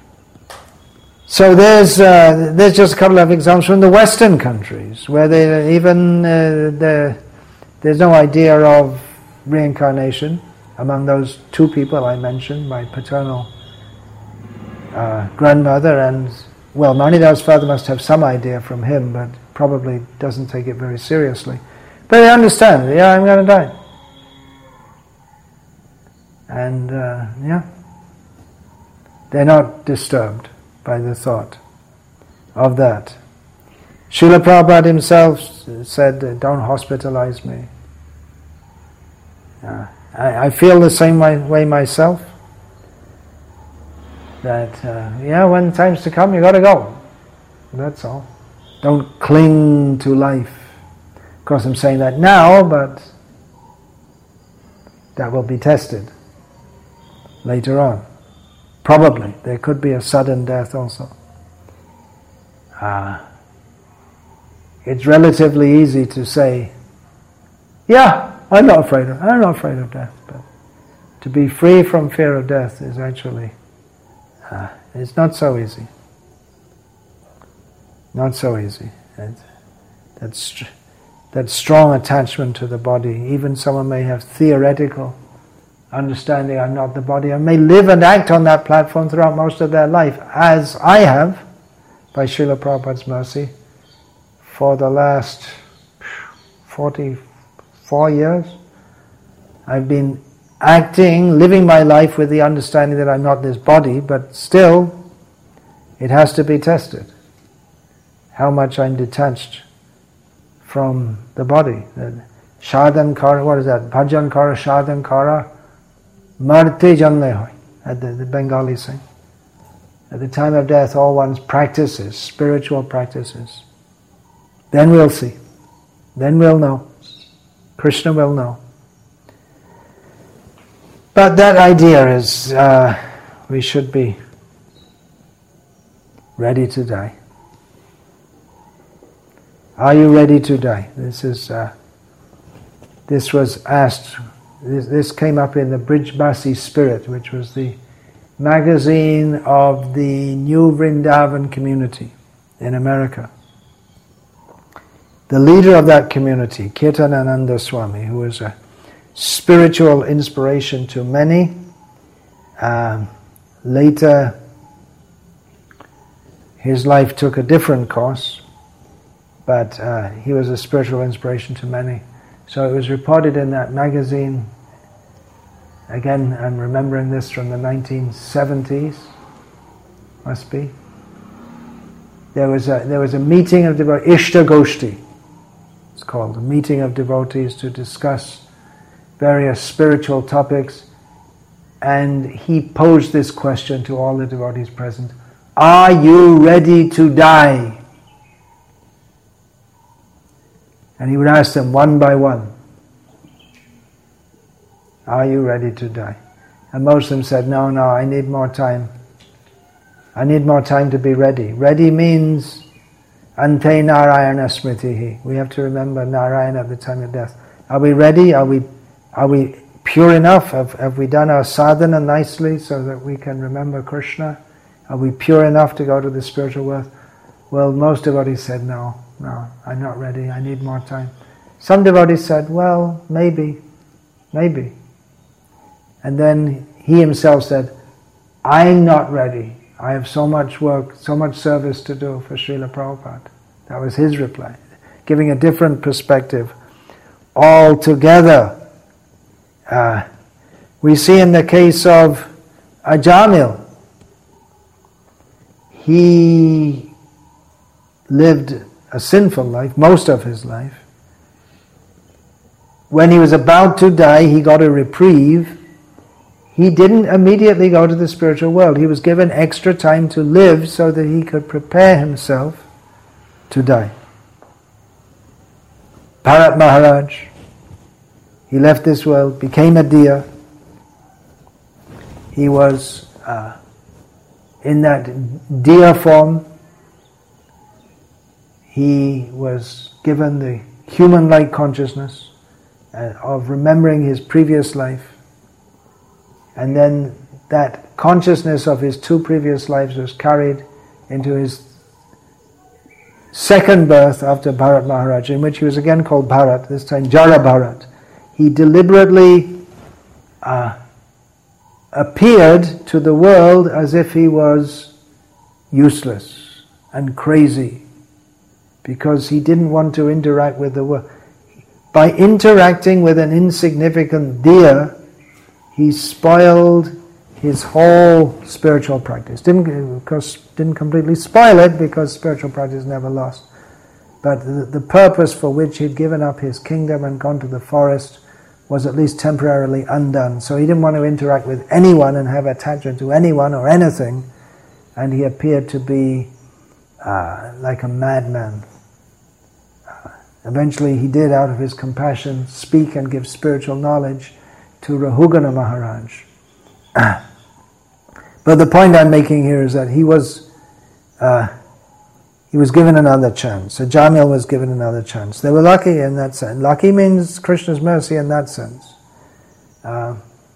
so there's uh, there's just a couple of examples from the Western countries, where they even uh, the, there's no idea of reincarnation among those two people I mentioned, my paternal uh, grandmother and Well, Manidhar's father must have some idea from him, but probably doesn't take it very seriously. But they understand, yeah, I'm going to die. And, uh, yeah, they're not disturbed by the thought of that. Srila Prabhupada himself said, don't hospitalize me. Uh, I, I feel the same way, way myself. That, uh, yeah, when time's to come, you got to go. That's all. Don't cling to life. Of course, I'm saying that now, but that will be tested later on. Probably. There could be a sudden death also. Uh, it's relatively easy to say, yeah, I'm not afraid of, I'm not afraid of death. But to be free from fear of death is actually Uh, it's not so easy. Not so easy. It, that, st- that strong attachment to the body, even someone may have theoretical understanding, I'm not the body, and may live and act on that platform throughout most of their life, as I have, by Srila Prabhupada's mercy, for the last forty-four years. I've been acting, living my life with the understanding that I'm not this body, but still, it has to be tested. How much I'm detached from the body. Shadankara, what is that? Bhajankara, Shadankara, Marte Janle hoy, at the, the Bengali sing. At the time of death, all one's practices, spiritual practices. Then we'll see. Then we'll know. Krishna will know. But that idea is, uh, we should be ready to die. Are you ready to die? This is. Uh, this was asked. This, this came up in the Brijbasi Spirit, which was the magazine of the New Vrindavan community in America. The leader of that community, Kirtanananda Swami, who was a spiritual inspiration to many. Um, later, his life took a different course, but uh, he was a spiritual inspiration to many. So it was reported in that magazine. Again, I'm remembering this from the nineteen seventies, must be. there was a there was a meeting of devotees, Ishta Goshti. It's called a meeting of devotees to discuss various spiritual topics, and he posed this question to all the devotees present: are you ready to die? And he would ask them one by one, are you ready to die? And most of them said, no, no, I need more time. I need more time to be ready. Ready means ante Narayana smritihi. We have to remember Narayana at the time of death. Are we ready? Are we are we pure enough? Have, have we done our sadhana nicely so that we can remember Krishna? Are we pure enough to go to the spiritual world? Well, most devotees said, no, no, I'm not ready, I need more time. Some devotees said, well, maybe, maybe. And then he himself said, I'm not ready. I have so much work, so much service to do for Srila Prabhupada. That was his reply, giving a different perspective altogether. Uh, we see in the case of Ajamil, he lived a sinful life, most of his life. When he was about to die, he got a reprieve. He didn't immediately go to the spiritual world. He was given extra time to live so that he could prepare himself to die. Bharat Maharaj, he left this world, became a deer. He was uh, in that deer form. He was given the human-like consciousness uh, of remembering his previous life. And then that consciousness of his two previous lives was carried into his second birth after Bharat Maharaj, in which he was again called Bharat, this time Jara Bharat. He deliberately uh, appeared to the world as if he was useless and crazy, because he didn't want to interact with the world. By interacting with an insignificant deer, he spoiled his whole spiritual practice. Didn't, of course, didn't completely spoil it, because spiritual practice never lost. But the, the purpose for which he'd given up his kingdom and gone to the forest was at least temporarily undone. So he didn't want to interact with anyone and have attachment to anyone or anything, and he appeared to be uh, like a madman. Uh, eventually he did, out of his compassion, speak and give spiritual knowledge to Rahugana Maharaj. But the point I'm making here is that he was uh, he was given another chance. So Jamil was given another chance. They were lucky in that sense. Lucky means Krishna's mercy in that sense. Uh,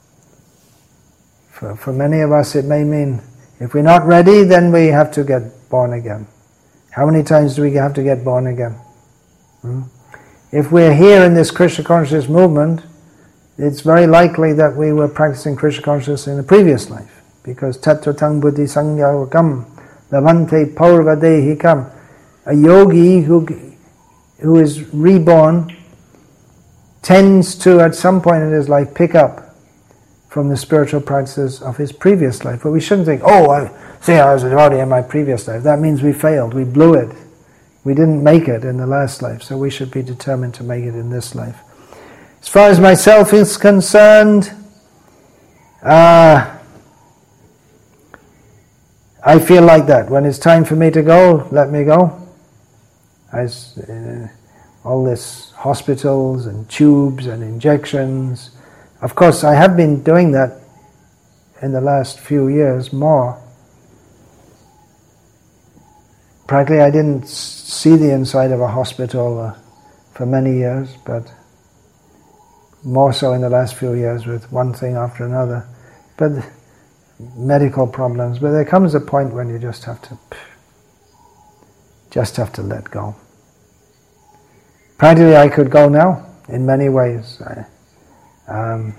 for, for many of us it may mean, if we're not ready, then we have to get born again. How many times do we have to get born again? Hmm? If we're here in this Krishna consciousness movement, it's very likely that we were practicing Krishna consciousness in a previous life, because tatratang buddhi sangyavakam lavante paurvadehikam. A yogi who who is reborn tends to, at some point in his life, pick up from the spiritual practices of his previous life. But we shouldn't think, oh, I, see, I was a devotee in my previous life. That means we failed, we blew it. We didn't make it in the last life, so we should be determined to make it in this life. As far as myself is concerned, uh, I feel like that. When it's time for me to go, let me go. As, uh, all this hospitals and tubes and injections. Of course, I have been doing that in the last few years more. Practically, I didn't see the inside of a hospital uh, for many years, but more so in the last few years with one thing after another. But medical problems. But there comes a point when you just have to, just have to let go. Practically, I could go now in many ways. I, um,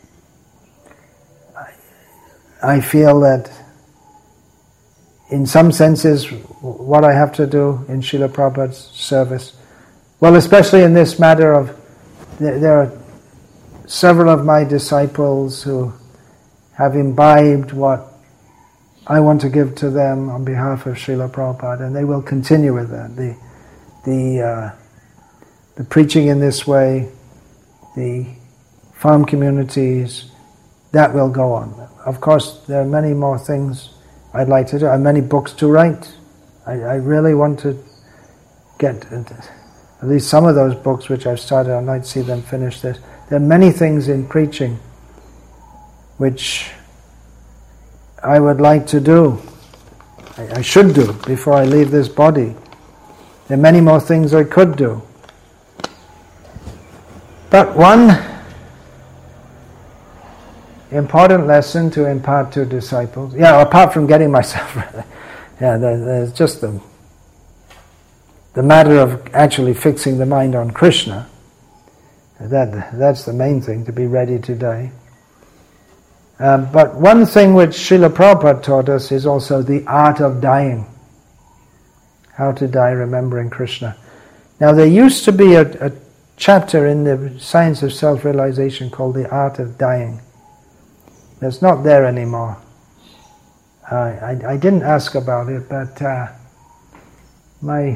I, I feel that in some senses, what I have to do in Srila Prabhupada's service, well, especially in this matter of, there, there are several of my disciples who have imbibed what I want to give to them on behalf of Srila Prabhupada, and they will continue with that. The, the, uh, the preaching in this way, the farm communities, that will go on. Of course, there are many more things I'd like to do. I have many books to write. I, I really want to get at least some of those books which I've started. I'd like to see them finish this. There are many things in preaching which I would like to do, I, I should do before I leave this body. There are many more things I could do. But one important lesson to impart to disciples, yeah, apart from getting myself, yeah, there, there's just the, the matter of actually fixing the mind on Krishna. That, that's the main thing, to be ready to die. Um, but one thing which Srila Prabhupada taught us is also the art of dying. How to die remembering Krishna. Now there used to be a, a chapter in the Science of Self-Realization called the Art of Dying. It's not there anymore. Uh, I, I didn't ask about it, but uh, my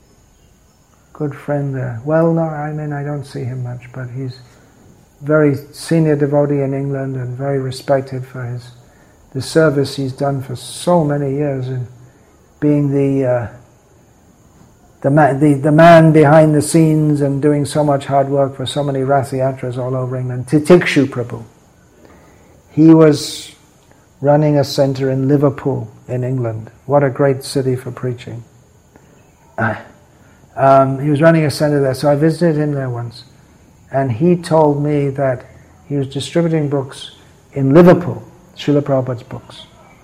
good friend, uh, well, no, I mean, I don't see him much, but he's a very senior devotee in England and very respected for his the service he's done for so many years in being the uh, the, man, the the man behind the scenes and doing so much hard work for so many Rath Yatras all over England. Titikshu Prabhu. He was running a center in Liverpool in England. What a great city for preaching. Uh, um, he was running a center there, so I visited him there once. And he told me that he was distributing books in Liverpool, Srila Prabhupada's books.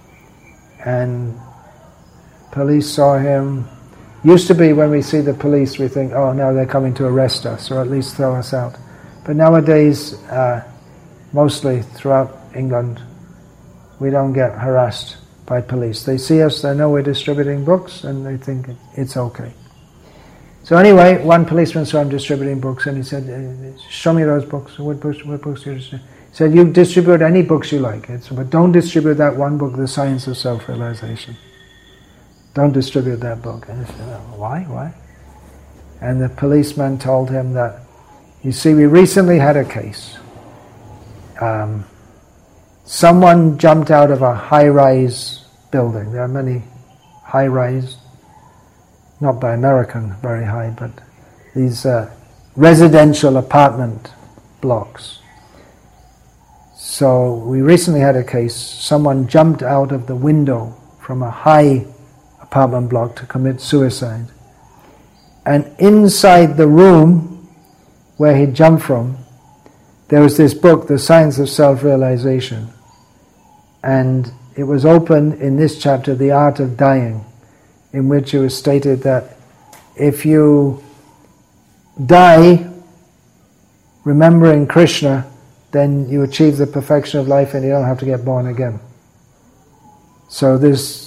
And police saw him. Used to be when we see the police, we think, oh, now they're coming to arrest us, or at least throw us out. But nowadays, uh, mostly throughout England, we don't get harassed by police. They see us, they know we're distributing books, and they think it's okay. So anyway, one policeman saw him distributing books, and he said, show me those books. What books, what books do you distribute? He said, you distribute any books you like, it's, but don't distribute that one book, The Science of Self-Realization. Don't distribute that book. And he said, oh, why, why? And the policeman told him that, you see, we recently had a case. Um, someone jumped out of a high-rise building. There are many high-rise, not by American, very high, but these uh, residential apartment blocks. So we recently had a case, someone jumped out of the window from a high apartment block to commit suicide. And inside the room where he jumped from, there was this book, The Science of Self-Realization. And it was open in this chapter, The Art of Dying, in which it was stated that if you die remembering Krishna, then you achieve the perfection of life and you don't have to get born again. So this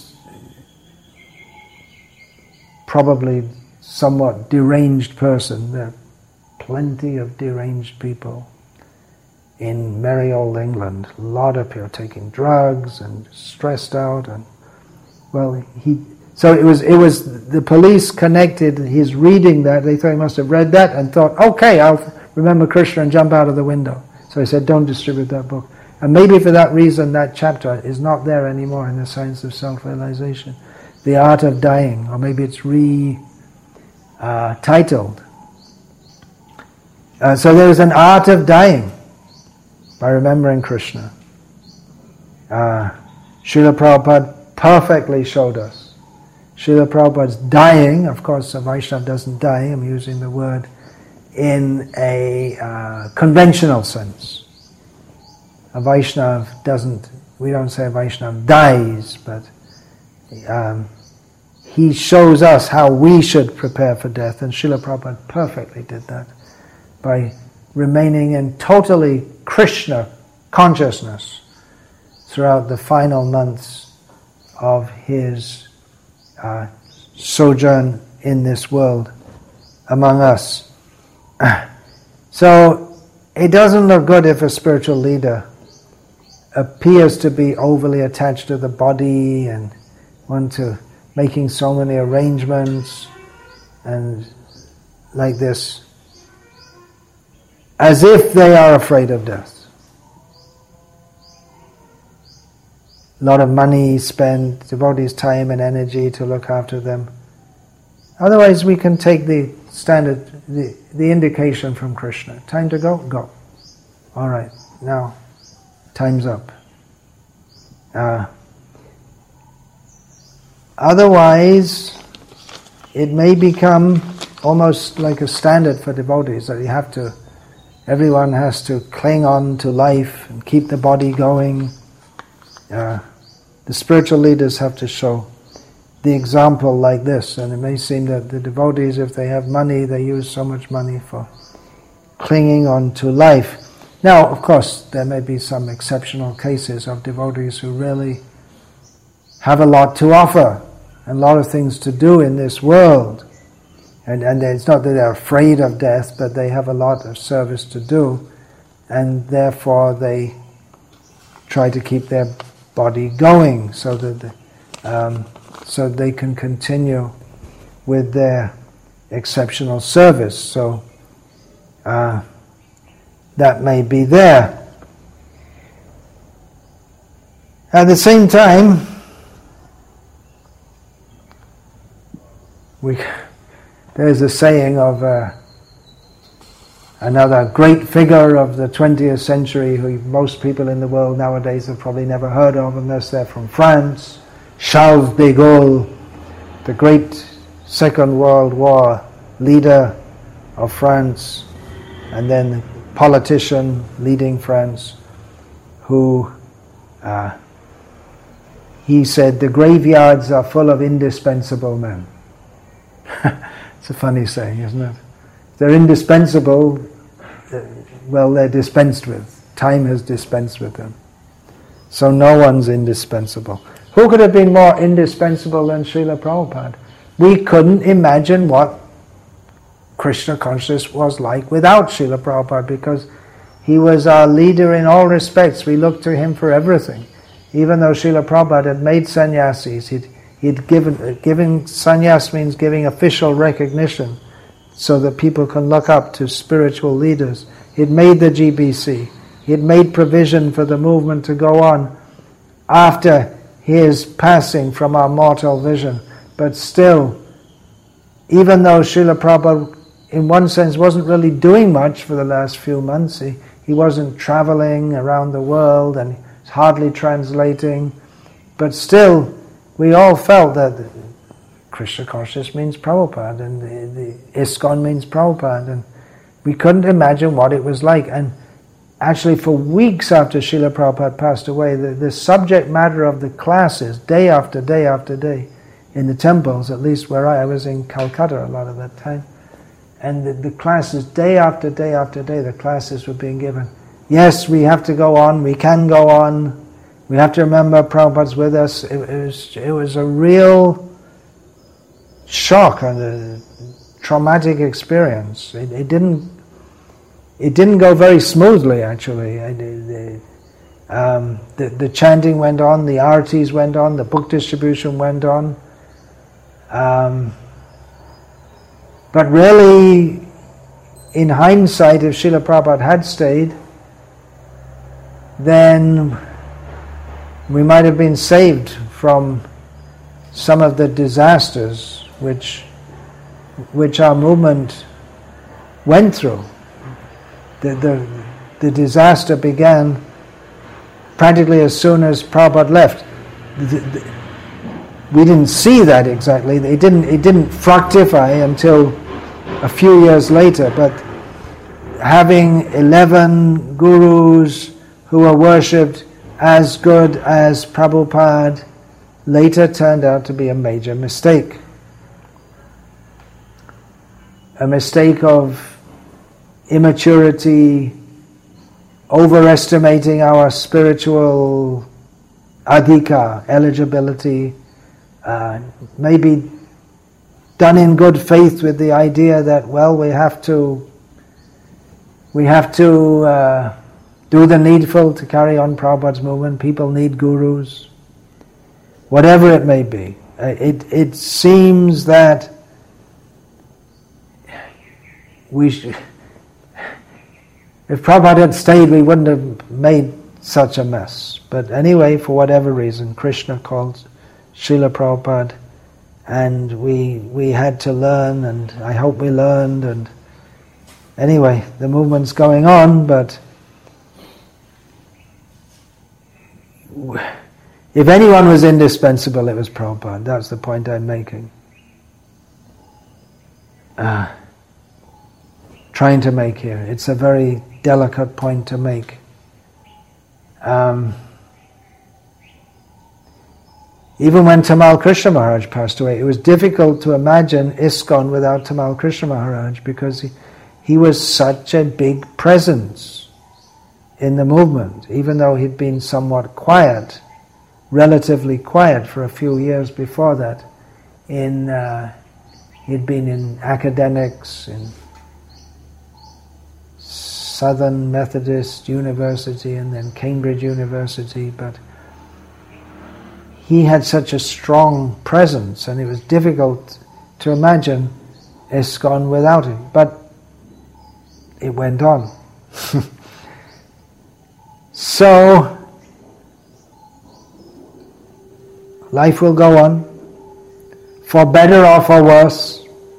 probably somewhat deranged person, there are plenty of deranged people in merry old England, a lot of people taking drugs and stressed out, and well, he so it was it was the police connected his reading that, they thought he must have read that and thought, okay, I'll remember Krishna and jump out of the window. So he said, don't distribute that book. And maybe for that reason that chapter is not there anymore in the Science of Self-Realization. The Art of Dying, or maybe it's re-titled. Uh, uh, so there is an art of dying by remembering Krishna. Uh, Srila Prabhupada perfectly showed us. Srila Prabhupada's dying, of course a Vaishnava doesn't die, I'm using the word in a uh, conventional sense. A Vaishnava doesn't, we don't say a Vaishnava dies, but um, he shows us how we should prepare for death, and Srila Prabhupada perfectly did that by remaining in totally Krishna consciousness throughout the final months of his uh, sojourn in this world among us. So it doesn't look good if a spiritual leader appears to be overly attached to the body and want to making so many arrangements and like this, as if they are afraid of death. A lot of money spent, devotees' time and energy to look after them. Otherwise we can take the standard, the, the indication from Krishna. Time to go? Go. All right, now time's up. Uh, otherwise, it may become almost like a standard for devotees that you have to, everyone has to cling on to life and keep the body going. Uh, the spiritual leaders have to show the example like this, and it may seem that the devotees, if they have money, they use so much money for clinging on to life. Now, of course, there may be some exceptional cases of devotees who really have a lot to offer and a lot of things to do in this world. And, and it's not that they're afraid of death, but they have a lot of service to do, and therefore they try to keep their body going so that um, so they can continue with their exceptional service. So uh, that may be there. At the same time, we there's a saying of uh, another great figure of the twentieth century who most people in the world nowadays have probably never heard of unless they're from France, Charles de Gaulle, the great Second World War leader of France, and then politician leading France, who uh, he said, the graveyards are full of indispensable men. It's a funny saying, isn't it? They're indispensable, well, they're dispensed with. Time has dispensed with them. So no one's indispensable. Who could have been more indispensable than Srila Prabhupada? We couldn't imagine what Krishna consciousness was like without Srila Prabhupada, because he was our leader in all respects. We looked to him for everything. Even though Srila Prabhupada had made sannyasis, he'd, he'd given, giving sannyas means giving official recognition so that people can look up to spiritual leaders. He'd made the G B C. He'd made provision for the movement to go on after his passing from our mortal vision. But still, even though Srila Prabhupada in one sense wasn't really doing much for the last few months, he, he wasn't traveling around the world and hardly translating, but still we all felt that Krishna consciousness means Prabhupada, and the, the ISKCON means Prabhupada, and we couldn't imagine what it was like. And actually for weeks after Srila Prabhupada passed away, the, the subject matter of the classes, day after day after day, in the temples, at least where I, I was in Calcutta a lot of that time, and the, the classes, day after day after day, the classes were being given. Yes, we have to go on, we can go on, we have to remember Prabhupada's with us. It, it, was, it was a real shock and a traumatic experience. It, it didn't it didn't go very smoothly, actually. I, the, um, the, the chanting went on, the artis went on, the book distribution went on. Um, but really, in hindsight, if Srila Prabhupada had stayed, then we might have been saved from some of the disasters which which our movement went through. The, the, the disaster began practically as soon as Prabhupada left. The, the, we didn't see that exactly. It didn't, it didn't fructify until a few years later, but having eleven gurus who were worshipped as good as Prabhupada later turned out to be a major mistake. A mistake of immaturity, overestimating our spiritual adhika, eligibility, uh, maybe done in good faith with the idea that, well, we have to we have to uh, do the needful to carry on Prabhupada's movement. People need gurus. Whatever it may be. It, it seems that we should, if Prabhupada had stayed, we wouldn't have made such a mess. But anyway, for whatever reason, Krishna called Srila Prabhupada, and we we had to learn, and I hope we learned, and anyway, the movement's going on, but if anyone was indispensable, it was Prabhupada. That's the point I'm making. Uh, trying to make here. It's a very delicate point to make. Um, even when Tamal Krishna Maharaj passed away, it was difficult to imagine ISKCON without Tamal Krishna Maharaj, because he, he was such a big presence in the movement, even though he'd been somewhat quiet, relatively quiet for a few years before that. In uh, he'd been in academics, in Southern Methodist University and then Cambridge University, but he had such a strong presence, and it was difficult to imagine ISKCON without him. But it went on. So life will go on, for better or for worse.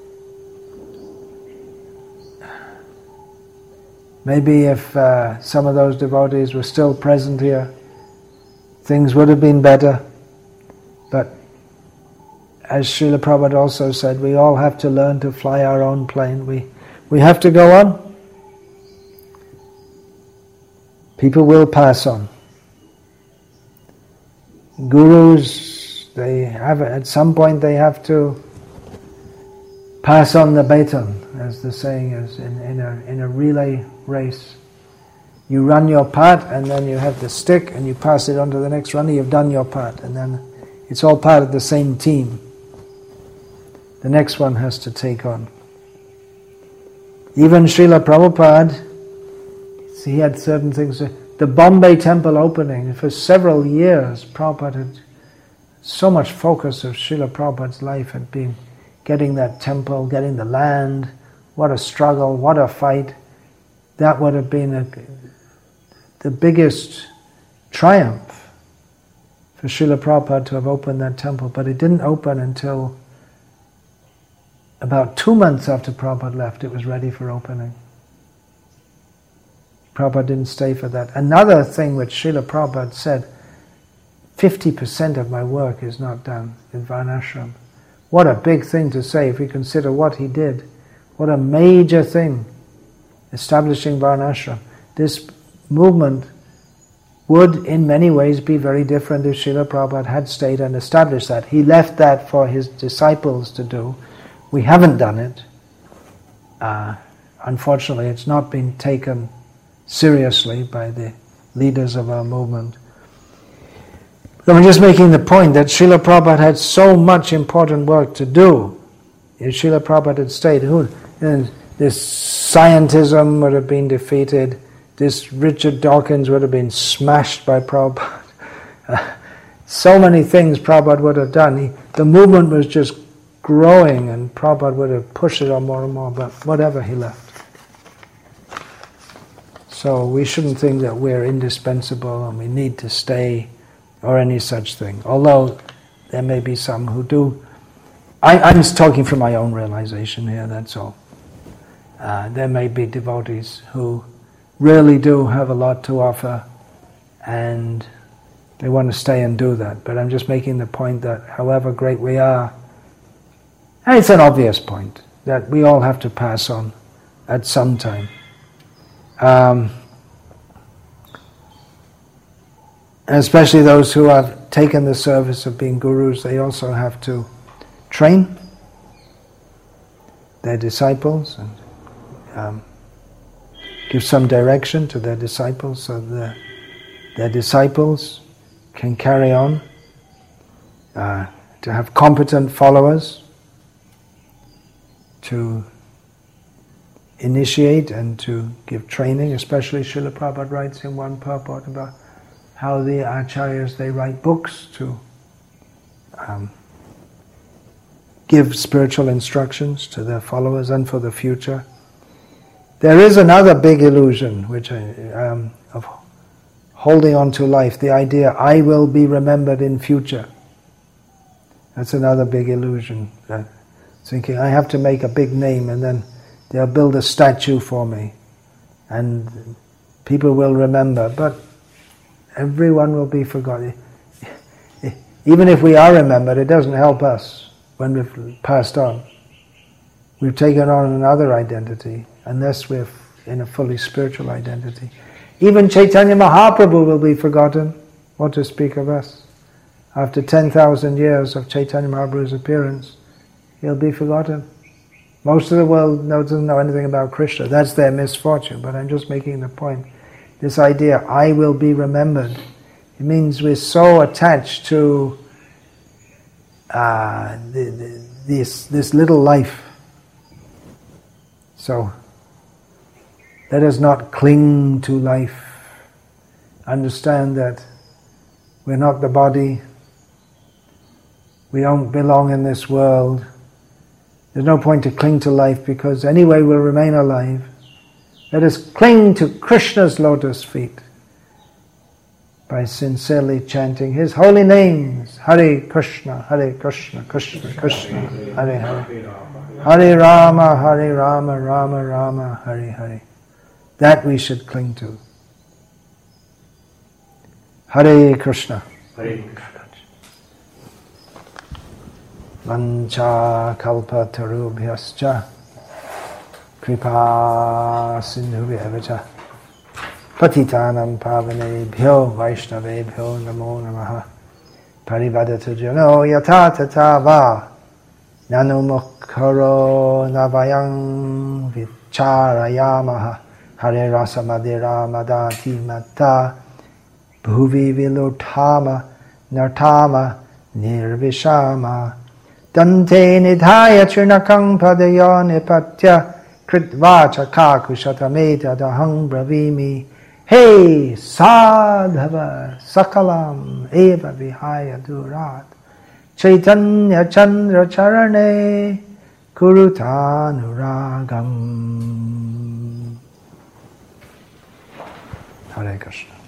Maybe if uh, some of those devotees were still present here, things would have been better. But as Srila Prabhupada also said, we all have to learn to fly our own plane. We, we have to go on. People will pass on. Gurus, they have at some point they have to pass on the baton, as the saying is, in, in a in a relay race. You run your part, and then you have the stick, and you pass it on to the next runner. You've done your part, and then it's all part of the same team. The next one has to take on. Even Srila Prabhupada, he had certain things. The Bombay temple opening, for several years, Prabhupada had so much focus of Srila Prabhupada's life had been getting that temple, getting the land. What a struggle, what a fight. That would have been a, the biggest triumph for Srila Prabhupada to have opened that temple. But it didn't open until about two months after Prabhupada left. It was ready for opening. Prabhupada didn't stay for that. Another thing which Srila Prabhupada said, fifty percent of my work is not done in Varnashram. What a big thing to say if we consider what he did. What a major thing, establishing Varnashram. This movement would in many ways be very different if Srila Prabhupada had stayed and established that. He left that for his disciples to do. We haven't done it. Uh, unfortunately, it's not been taken seriously by the leaders of our movement. I'm just making the point that Srila Prabhupada had so much important work to do. If Srila Prabhupada had stayed, who, this scientism would have been defeated, this Richard Dawkins would have been smashed by Prabhupada. Uh, so many things Prabhupada would have done. He, the movement was just growing, and Prabhupada would have pushed it on more and more, but whatever, he left. So we shouldn't think that we're indispensable and we need to stay or any such thing. Although there may be some who do. I, I'm talking from my own realization here, that's all. Uh, there may be devotees who really do have a lot to offer and they want to stay and do that. But I'm just making the point that however great we are, and it's an obvious point, that we all have to pass on at some time. Um, and especially those who have taken the service of being gurus, they also have to train their disciples and um, give some direction to their disciples so that their disciples can carry on, uh, to have competent followers, to initiate and to give training, especially Srila Prabhupada writes in one purport about how the acharyas, they write books to um, give spiritual instructions to their followers and for the future. There is another big illusion which I, um, of holding on to life, the idea I will be remembered in future. That's another big illusion. That thinking I have to make a big name and then they'll build a statue for me and people will remember, but everyone will be forgotten. Even if we are remembered, it doesn't help us when we've passed on. We've taken on another identity unless we're in a fully spiritual identity. Even Chaitanya Mahaprabhu will be forgotten, what to speak of us. After ten thousand years of Chaitanya Mahaprabhu's appearance, he'll be forgotten. Most of the world doesn't know anything about Krishna. That's their misfortune, but I'm just making the point. This idea, I will be remembered, it means we're so attached to uh, the, the, this, this little life. So, let us not cling to life. Understand that we're not the body. We don't belong in this world. There's no point to cling to life because anyway we'll remain alive. Let us cling to Krishna's lotus feet by sincerely chanting His holy names. Hare Krishna, Hare Krishna, Krishna Krishna, Hare Hare. Hare Rama, Hare Rama, Rama Rama, Hare Hare. That we should cling to. Hare Krishna. Hare Krishna. Vancha kalpa tarubhyascha kripa sindhubhyacha patitanam pavanebhyo vaishnavebhyo namo namaha parivadatu jano yata tata va nanumokkaro navayang vicharayamaha hare rasa madira madati matta bhuvi vilutama nartama nirvishama Dante nidhaya trinakam padaya nipatya kritvacha kakushatameta dahang bravimi Hey sadhava sakalam eva vihaya durat Chaitanya chandra charane kurutanuragam Hare Krishna.